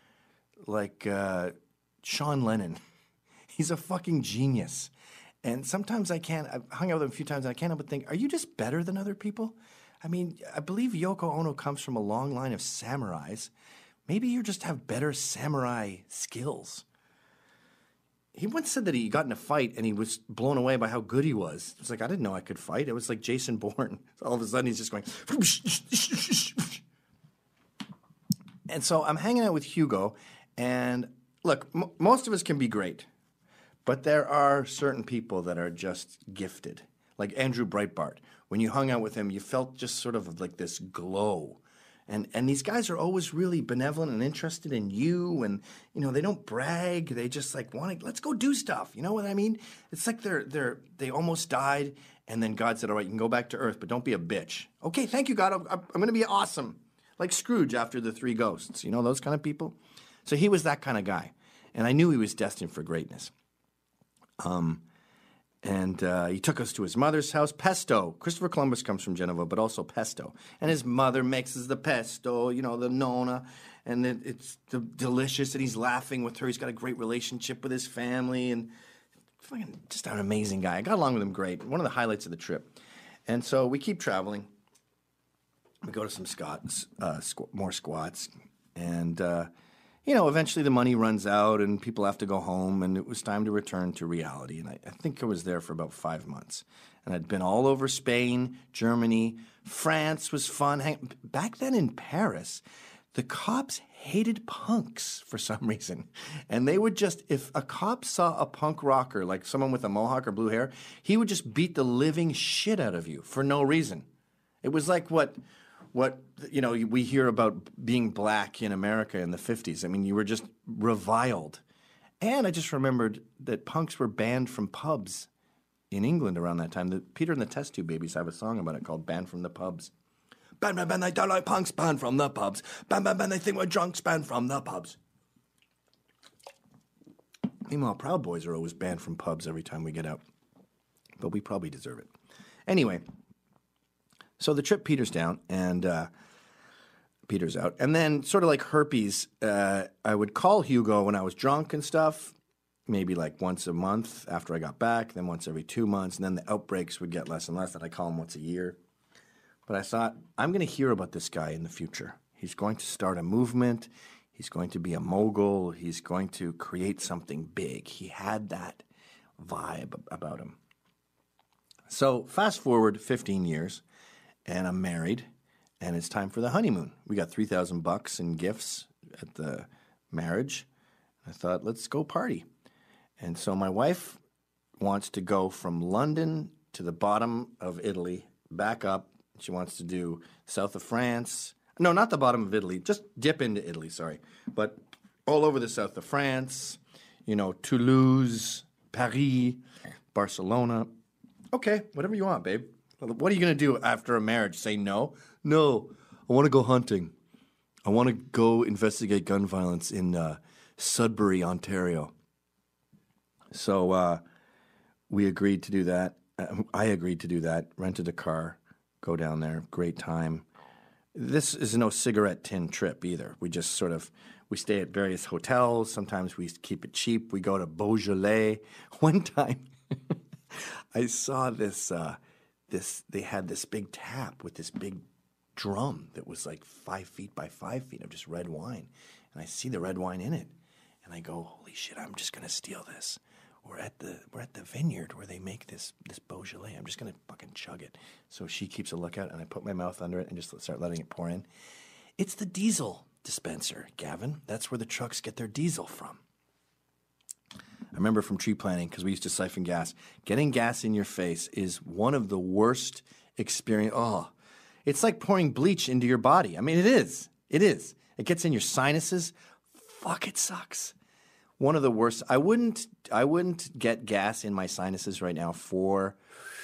Like, uh... Sean Lennon. He's a fucking genius. And sometimes I can't, I've hung out with him a few times, and I can't help but think, are you just better than other people? I mean, I believe Yoko Ono comes from a long line of samurais. Maybe you just have better samurai skills. He once said that he got in a fight, and he was blown away by how good he was. It was like, I didn't know I could fight. It was like Jason Bourne. All of a sudden, he's just going... And so I'm hanging out with Hugo, and... Look, m- most of us can be great, but there are certain people that are just gifted. Like Andrew Breitbart. When you hung out with him, you felt just sort of like this glow. And and these guys are always really benevolent and interested in you, and, you know, they don't brag. They just, like, want to, let's go do stuff. You know what I mean? It's like they're, they're, they almost died, and then God said, all right, you can go back to earth, but don't be a bitch. Okay, thank you, God. I'm, I'm going to be awesome. like Scrooge after the three ghosts. You know, those kind of people? So he was that kind of guy. And I knew he was destined for greatness. Um, and uh, he took us to his mother's house, pesto. Christopher Columbus comes from Genova, but also pesto. And his mother mixes the pesto, you know, the nonna, and it, it's d- delicious, and he's laughing with her. He's got a great relationship with his family, and fucking just an amazing guy. I got along with him great. One of the highlights of the trip. And so we keep traveling. We go to some squats, uh, squ- more squats, and... Uh, You know, eventually the money runs out and people have to go home, and it was time to return to reality. And I, I think I was there for about five months. And I'd been all over Spain, Germany, France was fun. Hang- Back then in Paris, the cops hated punks for some reason. And they would just, if a cop saw a punk rocker, like someone with a mohawk or blue hair, he would just beat the living shit out of you for no reason. It was like what... What, you know, we hear about being black in America in the fifties. I mean, you were just reviled. And I just remembered that punks were banned from pubs in England around that time. The, Peter and the Test Tube Babies have a song about it called Banned from the Pubs. Ban, ban, ban, they don't like punks, banned from the pubs. Ban, ban, ban, they think we're drunks, banned from the pubs. Meanwhile, Proud Boys are always banned from pubs every time we get out. But we probably deserve it. Anyway... So the trip peters down, and uh, peters out. And then sort of like herpes, uh, I would call Hugo when I was drunk and stuff, maybe like once a month after I got back, then once every two months, and then the outbreaks would get less and less, and I call him once a year. But I thought, I'm going to hear about this guy in the future. He's going to start a movement. He's going to be a mogul. He's going to create something big. He had that vibe about him. So fast forward fifteen years. And I'm married, and it's time for the honeymoon. We got three thousand bucks in gifts at the marriage. I thought, let's go party. And so my wife wants to go from London to the bottom of Italy, back up. She wants to do south of France. No, not the bottom of Italy. Just dip into Italy, sorry. But all over the south of France, you know, Toulouse, Paris, Barcelona. Okay, whatever you want, babe. What are you going to do after a marriage? Say no? No, I want to go hunting. I want to go investigate gun violence in uh, Sudbury, Ontario. So uh, we agreed to do that. Uh, I agreed to do that, rented a car, go down there, great time. This is no cigarette tin trip either. We just sort of, we stay at various hotels. Sometimes we keep it cheap. We go to Beaujolais. One time I saw this... Uh, This, they had this big tap with this big drum that was like five feet by five feet of just red wine. And I see the red wine in it. And I go, holy shit, I'm just going to steal this. We're at the we're at the vineyard where they make this this Beaujolais. I'm just going to fucking chug it. So she keeps a lookout, and I put my mouth under it and just start letting it pour in. It's the diesel dispenser, Gavin. That's where the trucks get their diesel from. I remember from tree planting, because we used to siphon gas. Getting gas in your face is one of the worst experience. Oh, it's like pouring bleach into your body. I mean, it is. It is. It gets in your sinuses. Fuck, it sucks. One of the worst. I wouldn't. I wouldn't get gas in my sinuses right now for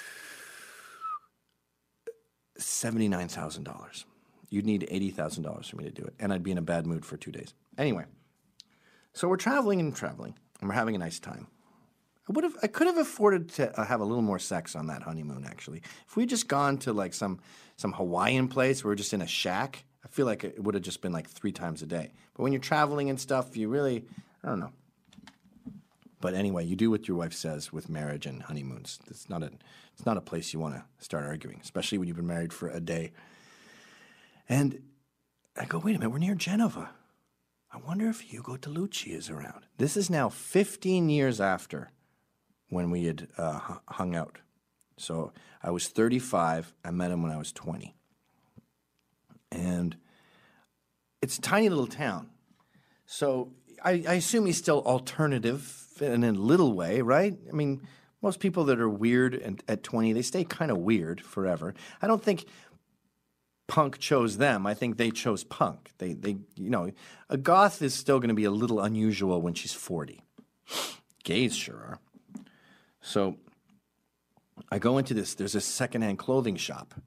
seventy-nine thousand dollars. You'd need eighty thousand dollars for me to do it, and I'd be in a bad mood for two days. Anyway, so we're traveling and traveling. And we're having a nice time. I would have, I could have afforded to uh, have a little more sex on that honeymoon. Actually, if we just gone to like some some Hawaiian place where we're just in a shack, I feel like it would have just been like three times a day. But when you're traveling and stuff, you really, I don't know. But anyway, you do what your wife says with marriage and honeymoons. It's not a, it's not a place you want to start arguing, especially when you've been married for a day. And I go, wait a minute, we're near Genova. I wonder if Hugo DeLucci is around. This is now fifteen years after when we had uh, hung out. So I was thirty-five. I met him when I was twenty. And it's a tiny little town. So I, I assume he's still alternative in a little way, right? I mean, most people that are weird at, at twenty, they stay kind of weird forever. I don't think punk chose them. I think they chose punk. They, they, you know, a goth is still going to be a little unusual when she's forty. Gays sure are. So I go into this. There's a secondhand clothing shop,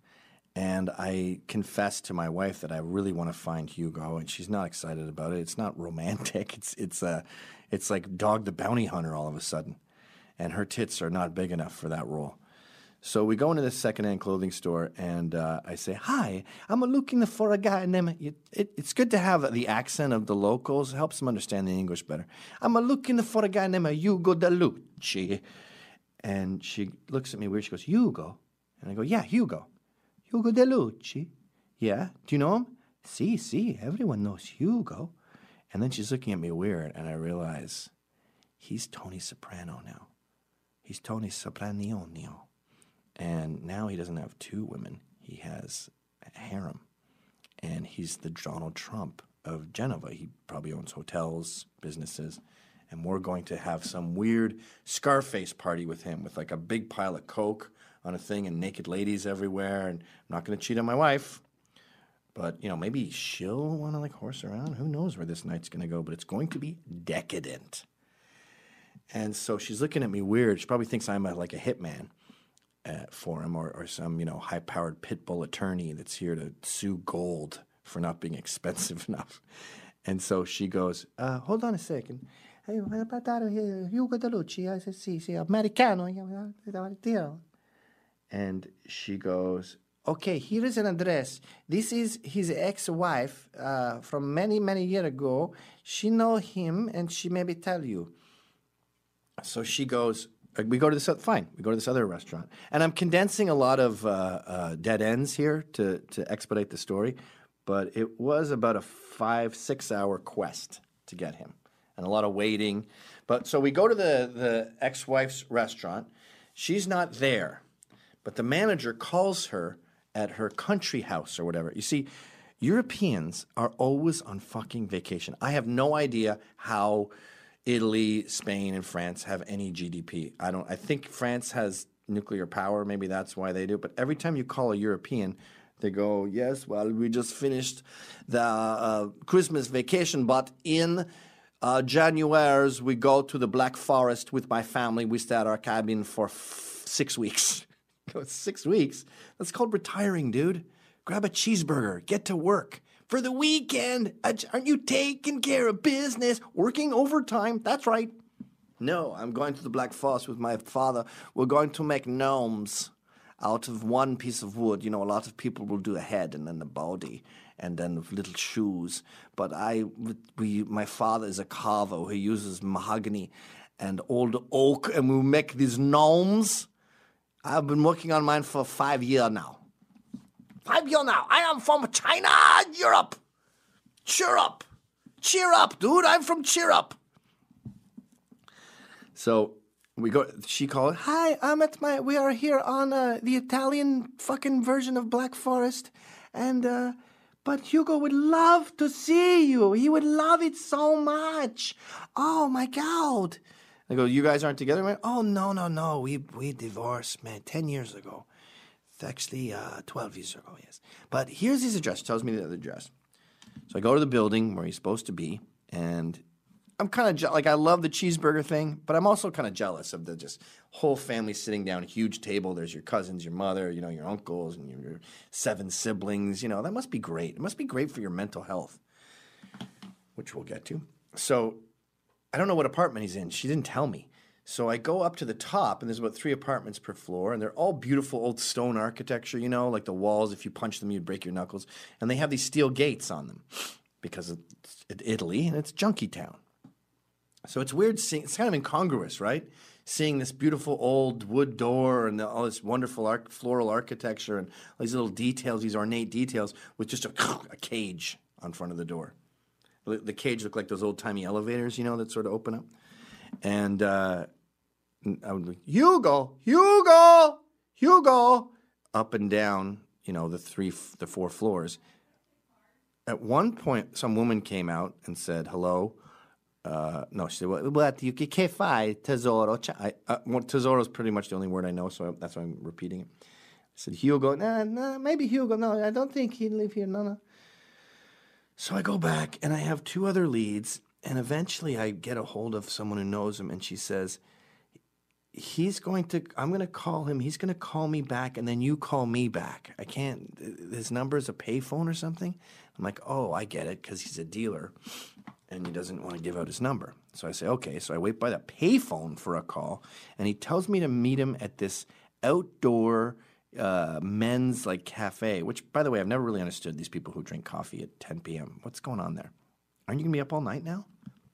And I confessed to my wife that I really want to find Hugo, and she's not excited about it. It's not romantic. It's it's uh, it's like Dog the Bounty Hunter all of a sudden, and her tits are not big enough for that role. So we go into this secondhand clothing store, and uh, I say, "Hi, I'm looking for a guy named." It, it, it's good to have the accent of the locals; it helps them understand the English better. I'm looking for a guy named Hugo DeLucci, and she looks at me weird. She goes, "Hugo," and I go, "Yeah, Hugo." Hugo DeLucci. Yeah, do you know him? See, si, see, si, everyone knows Hugo. And then she's looking at me weird, and I realize he's Tony Soprano now. He's Tony Soprano. And now he doesn't have two women. He has a harem. And he's the Donald Trump of Geneva. He probably owns hotels, businesses. And we're going to have some weird Scarface party with him with like a big pile of Coke on a thing and naked ladies everywhere. And I'm not going to cheat on my wife. But, you know, maybe she'll want to like horse around. Who knows where this night's going to go. But it's going to be decadent. And so she's looking at me weird. She probably thinks I'm a, like a hitman uh, for him or, or some, you know, high-powered pit bull attorney that's here to sue Gold for not being expensive enough. And so she goes, uh, hold on a second. Hugo DeLucci. I said, sì, sì, Americano. And she goes, okay, here is an address. This is his ex-wife uh, from many, many years ago. She know him, and she maybe tell you. So she goes, we go to this, fine, we go to this other restaurant. And I'm condensing a lot of uh, uh, dead ends here to, to expedite the story, but it was about a five, six-hour quest to get him, and a lot of waiting. But so we go to the, the ex-wife's restaurant. She's not there. But the manager calls her at her country house or whatever. You see, Europeans are always on fucking vacation. I have no idea how Italy, Spain, and France have any G D P. I don't. I think France has nuclear power. Maybe that's why they do. But every time you call a European, they go, yes, well, we just finished the uh, Christmas vacation, but in uh, January, we go to the Black Forest with my family. We stay at our cabin for f- six weeks. Six weeks? That's called retiring, dude. Grab a cheeseburger. Get to work. For the weekend. Aren't you taking care of business? Working overtime? That's right. No, I'm going to the Black Forest with my father. We're going to make gnomes out of one piece of wood. You know, a lot of people will do a head and then the body and then little shoes. But I, we, my father is a carver. He uses mahogany and old oak, and we make these gnomes. I've been working on mine for five years now. Five years now. I am from China, Europe. Cheer up. Cheer up, dude. I'm from Cheer Up. So we go, she called, hi, I'm at my, we are here on uh, the Italian fucking version of Black Forest. And, uh, but Hugo would love to see you. He would love it so much. Oh my God. I go, you guys aren't together, man? Oh, no, no, no. We we divorced, man, ten years ago. It's actually uh, twelve years ago, yes. But here's his address. He tells me the other address. So I go to the building where he's supposed to be, and I'm kind of, je- like, I love the cheeseburger thing, but I'm also kind of jealous of the just whole family sitting down, huge table. There's your cousins, your mother, you know, your uncles, and your, your seven siblings. You know, that must be great. It must be great for your mental health, which we'll get to. So I don't know what apartment he's in. She didn't tell me. So I go up to the top, and there's about three apartments per floor, and they're all beautiful old stone architecture, you know, like the walls, if you punch them, you'd break your knuckles. And they have these steel gates on them because it's Italy, and it's junkie town. So it's weird seeing, it's kind of incongruous, right? Seeing this beautiful old wood door and the, all this wonderful arch, floral architecture and all these little details, these ornate details, with just a, a cage on front of the door. The cage looked like those old-timey elevators, you know, that sort of open up. And uh, I would be, Hugo, Hugo, Hugo, up and down, you know, the three, the four floors. At one point, some woman came out and said, hello. Uh, no, she said, what, you che fai, tesoro? I, uh, well, tesoro is pretty much the only word I know, so that's why I'm repeating it. I said, Hugo, nah, nah, maybe Hugo, no, I don't think he'd live here, no, no. So I go back, and I have two other leads, and eventually I get a hold of someone who knows him, and she says, he's going to, I'm going to call him, he's going to call me back, and then you call me back. I can't, his number is a payphone or something. I'm like, oh, I get it, because he's a dealer, and he doesn't want to give out his number. So I say, okay. So I wait by the payphone for a call, and he tells me to meet him at this outdoor uh, men's like cafe, which, by the way, I've never really understood these people who drink coffee at ten p.m. What's going on there? Aren't you going to be up all night now?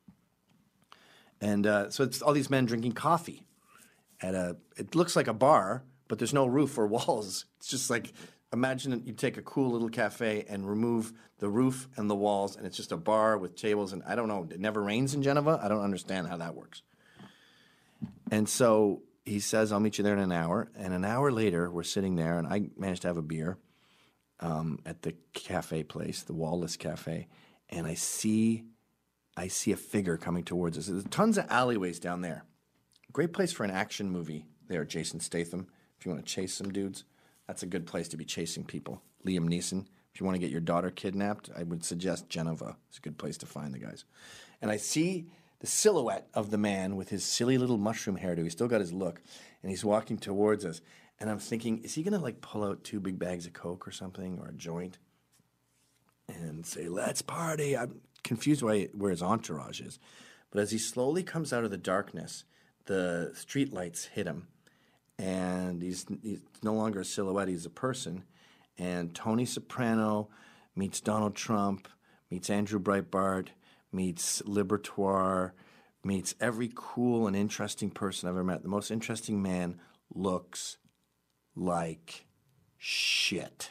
And uh, so it's all these men drinking coffee at a, it looks like a bar, but there's no roof or walls. It's just like, imagine you take a cool little cafe and remove the roof and the walls, and it's just a bar with tables, and I don't know, it never rains in Geneva? I don't understand how that works. And so he says, I'll meet you there in an hour, and an hour later, we're sitting there, and I managed to have a beer um, at the cafe place, the Wallless Cafe, and I see, I see a figure coming towards us. There's tons of alleyways down there. Great place for an action movie there, Jason Statham, if you want to chase some dudes. That's a good place to be chasing people. Liam Neeson, if you want to get your daughter kidnapped, I would suggest Geneva. It's a good place to find the guys. And I see the silhouette of the man with his silly little mushroom hairdo. He's still got his look, and he's walking towards us. And I'm thinking, is he going to like pull out two big bags of Coke or something, or a joint, and say, let's party? I'm confused why, where his entourage is. But as he slowly comes out of the darkness, the street lights hit him, and he's, he's no longer a silhouette, he's a person. And Tony Soprano meets Donald Trump, meets Andrew Breitbart, meets Libertoire, meets every cool and interesting person I've ever met. The most interesting man looks like shit.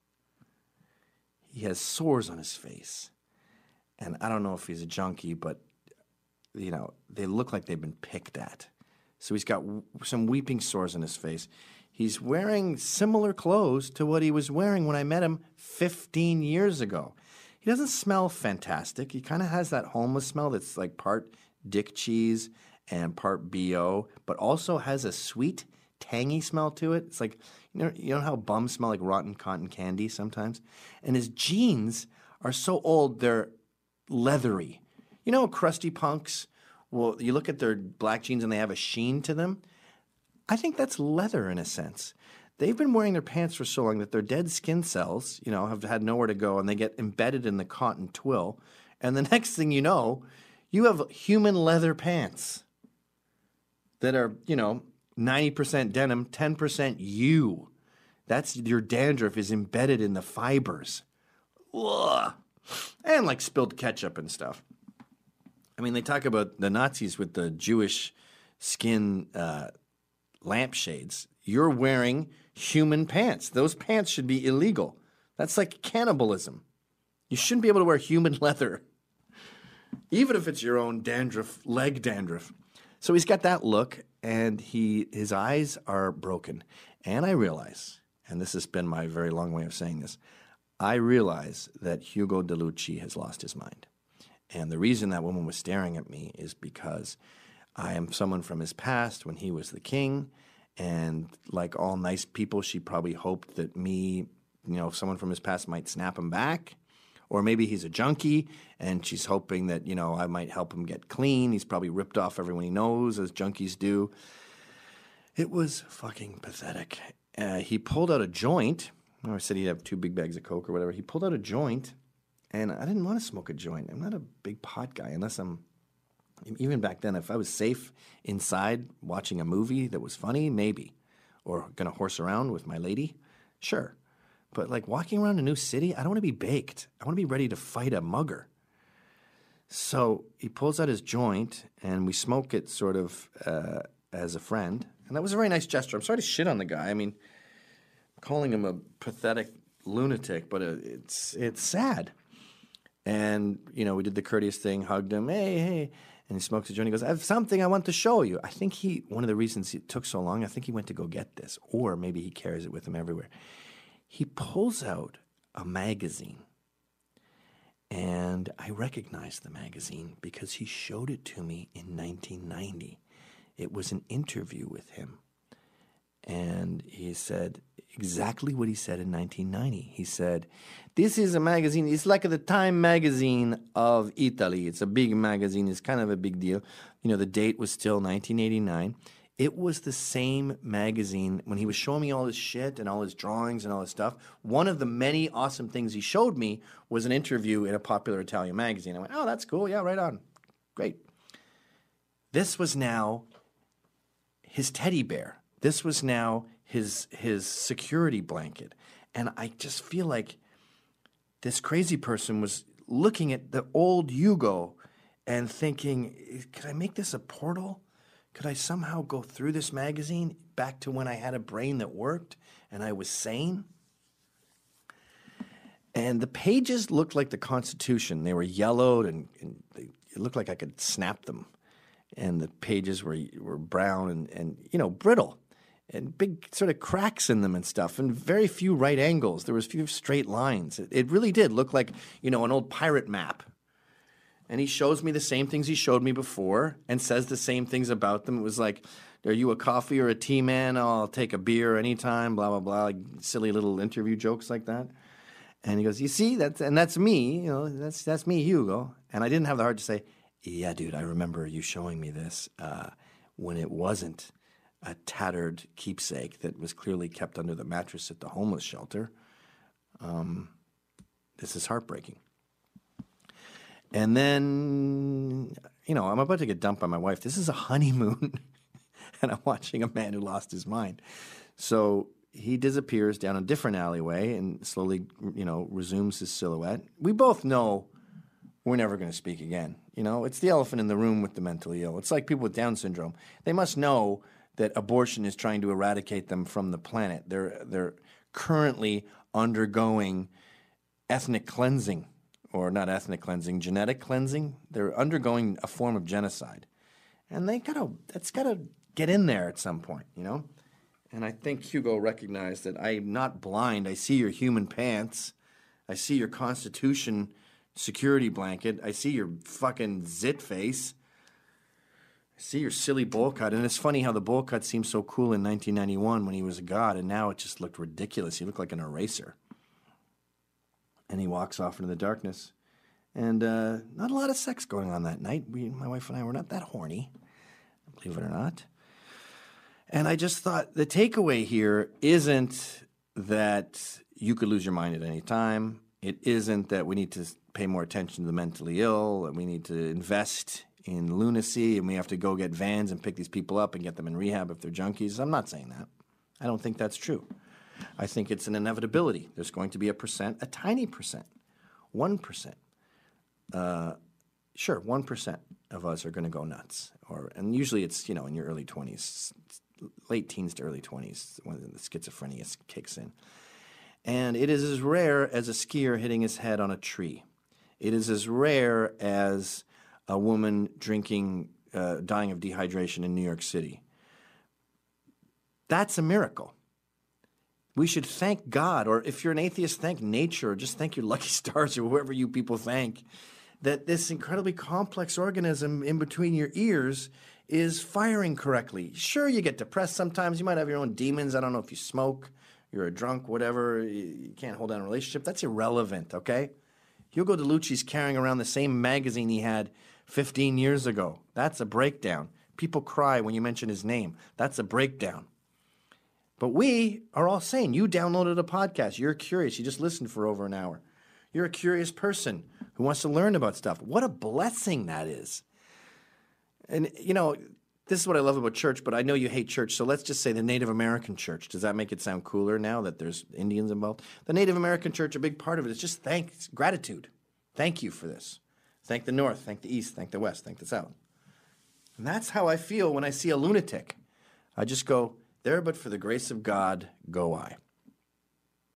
He has sores on his face. And I don't know if he's a junkie, but, you know, they look like they've been picked at. So he's got w- some weeping sores on his face. He's wearing similar clothes to what he was wearing when I met him fifteen years ago. He doesn't smell fantastic. He kind of has that homeless smell that's like part dick cheese and part B O, but also has a sweet, tangy smell to it. It's like, you know, you know how bums smell like rotten cotton candy sometimes? And his jeans are so old, they're leathery. You know, crusty punks, well, you look at their black jeans and they have a sheen to them. I think that's leather in a sense. They've been wearing their pants for so long that their dead skin cells, you know, have had nowhere to go, and they get embedded in the cotton twill. And the next thing you know, you have human leather pants that are, you know, ninety percent denim, ten percent you. That's your dandruff is embedded in the fibers. Ugh. And like spilled ketchup and stuff. I mean, they talk about the Nazis with the Jewish skin uh, lampshades. You're wearing human pants. Those pants should be illegal. That's like cannibalism. You shouldn't be able to wear human leather, even if it's your own dandruff, leg dandruff. So he's got that look, and he his eyes are broken. And I realize, and this has been my very long way of saying this, I realize that Hugo DeLucci has lost his mind. And the reason that woman was staring at me is because I am someone from his past when he was the king. And like all nice people, she probably hoped that me, you know, someone from his past might snap him back. Or maybe he's a junkie, and she's hoping that, you know, I might help him get clean. He's probably ripped off everyone he knows, as junkies do. It was fucking pathetic. Uh, he pulled out a joint. I said he'd have two big bags of Coke or whatever. He pulled out a joint, and I didn't want to smoke a joint. I'm not a big pot guy unless I'm, even back then, if I was safe inside watching a movie that was funny, maybe. Or going to horse around with my lady, sure. But like walking around a new city, I don't want to be baked. I want to be ready to fight a mugger. So he pulls out his joint, and we smoke it sort of uh, as a friend. And that was a very nice gesture. I'm sorry to shit on the guy. I mean, calling him a pathetic lunatic, but it's it's sad. And, you know, we did the courteous thing, hugged him, hey, hey. And he smokes a joint. He goes, I have something I want to show you. I think he, one of the reasons it took so long, I think he went to go get this. Or maybe he carries it with him everywhere. He pulls out a magazine, and I recognized the magazine because he showed it to me in nineteen ninety. It was an interview with him, and he said exactly what he said in nineteen ninety. He said, this is a magazine, it's like the Time magazine of Italy. It's a big magazine, it's kind of a big deal. You know, the date was still nineteen eighty-nine. It was the same magazine when he was showing me all his shit and all his drawings and all his stuff. One of the many awesome things he showed me was an interview in a popular Italian magazine. I went, oh, that's cool. Yeah, right on. Great. This was now his teddy bear. This was now his his security blanket. And I just feel like this crazy person was looking at the old Hugo and thinking, could I make this a portal? Could I somehow go through this magazine back to when I had a brain that worked and I was sane? And the pages looked like the Constitution. They were yellowed, and, and they, it looked like I could snap them. And the pages were were brown and, and, you know, brittle, and big sort of cracks in them and stuff, and very few right angles. There was few straight lines. It, it really did look like, you know, an old pirate map. And he shows me the same things he showed me before and says the same things about them. It was like, are you a coffee or a tea man? Oh, I'll take a beer anytime, blah, blah, blah, like silly little interview jokes like that. And he goes, you see, that's, and that's me, you know, that's that's me, Hugo. And I didn't have the heart to say, yeah, dude, I remember you showing me this uh, when it wasn't a tattered keepsake that was clearly kept under the mattress at the homeless shelter. Um, this is heartbreaking. And then, you know, I'm about to get dumped by my wife. This is a honeymoon, and I'm watching a man who lost his mind. So he disappears down a different alleyway and slowly, you know, resumes his silhouette. We both know we're never going to speak again. You know, it's the elephant in the room with the mentally ill. It's like people with Down syndrome. They must know that abortion is trying to eradicate them from the planet. They're they're currently undergoing ethnic cleansing. Or not ethnic cleansing, genetic cleansing. They're undergoing a form of genocide. And they gotta, that's gotta get in there at some point, you know? And I think Hugo recognized that I'm not blind. I see your human pants. I see your Constitution security blanket. I see your fucking zit face. I see your silly bowl cut. And it's funny how the bowl cut seemed so cool in nineteen ninety-one when he was a god, and now it just looked ridiculous. He looked like an eraser. And he walks off into the darkness. And uh, not a lot of sex going on that night. We, my wife and I were not that horny, believe it or not. And I just thought the takeaway here isn't that you could lose your mind at any time. It isn't that we need to pay more attention to the mentally ill, and we need to invest in lunacy, and we have to go get vans and pick these people up and get them in rehab if they're junkies. I'm not saying that. I don't think that's true. I think it's an inevitability. There's going to be a percent, a tiny percent, one percent. Uh, sure, one percent of us are going to go nuts. Or, and usually it's, you know, in your early twenties, late teens to early twenties when the schizophrenia kicks in. And it is as rare as a skier hitting his head on a tree. It is as rare as a woman drinking, uh, dying of dehydration in New York City. That's a miracle. We should thank God, or if you're an atheist, thank nature, or just thank your lucky stars, or whoever you people thank, that this incredibly complex organism in between your ears is firing correctly. Sure, you get depressed sometimes. You might have your own demons. I don't know if you smoke, you're a drunk, whatever. You can't hold down a relationship. That's irrelevant, okay? Hugo DeLucci's carrying around the same magazine he had fifteen years ago. That's a breakdown. People cry when you mention his name. That's a breakdown. But we are all sane. You downloaded a podcast. You're curious. You just listened for over an hour. You're a curious person who wants to learn about stuff. What a blessing that is. And, you know, this is what I love about church, but I know you hate church, so let's just say the Native American church. Does that make it sound cooler now that there's Indians involved? The Native American church, a big part of it is just thanks, gratitude. Thank you for this. Thank the North, thank the East, thank the West, thank the South. And that's how I feel when I see a lunatic. I just go, there but for the grace of God, go I.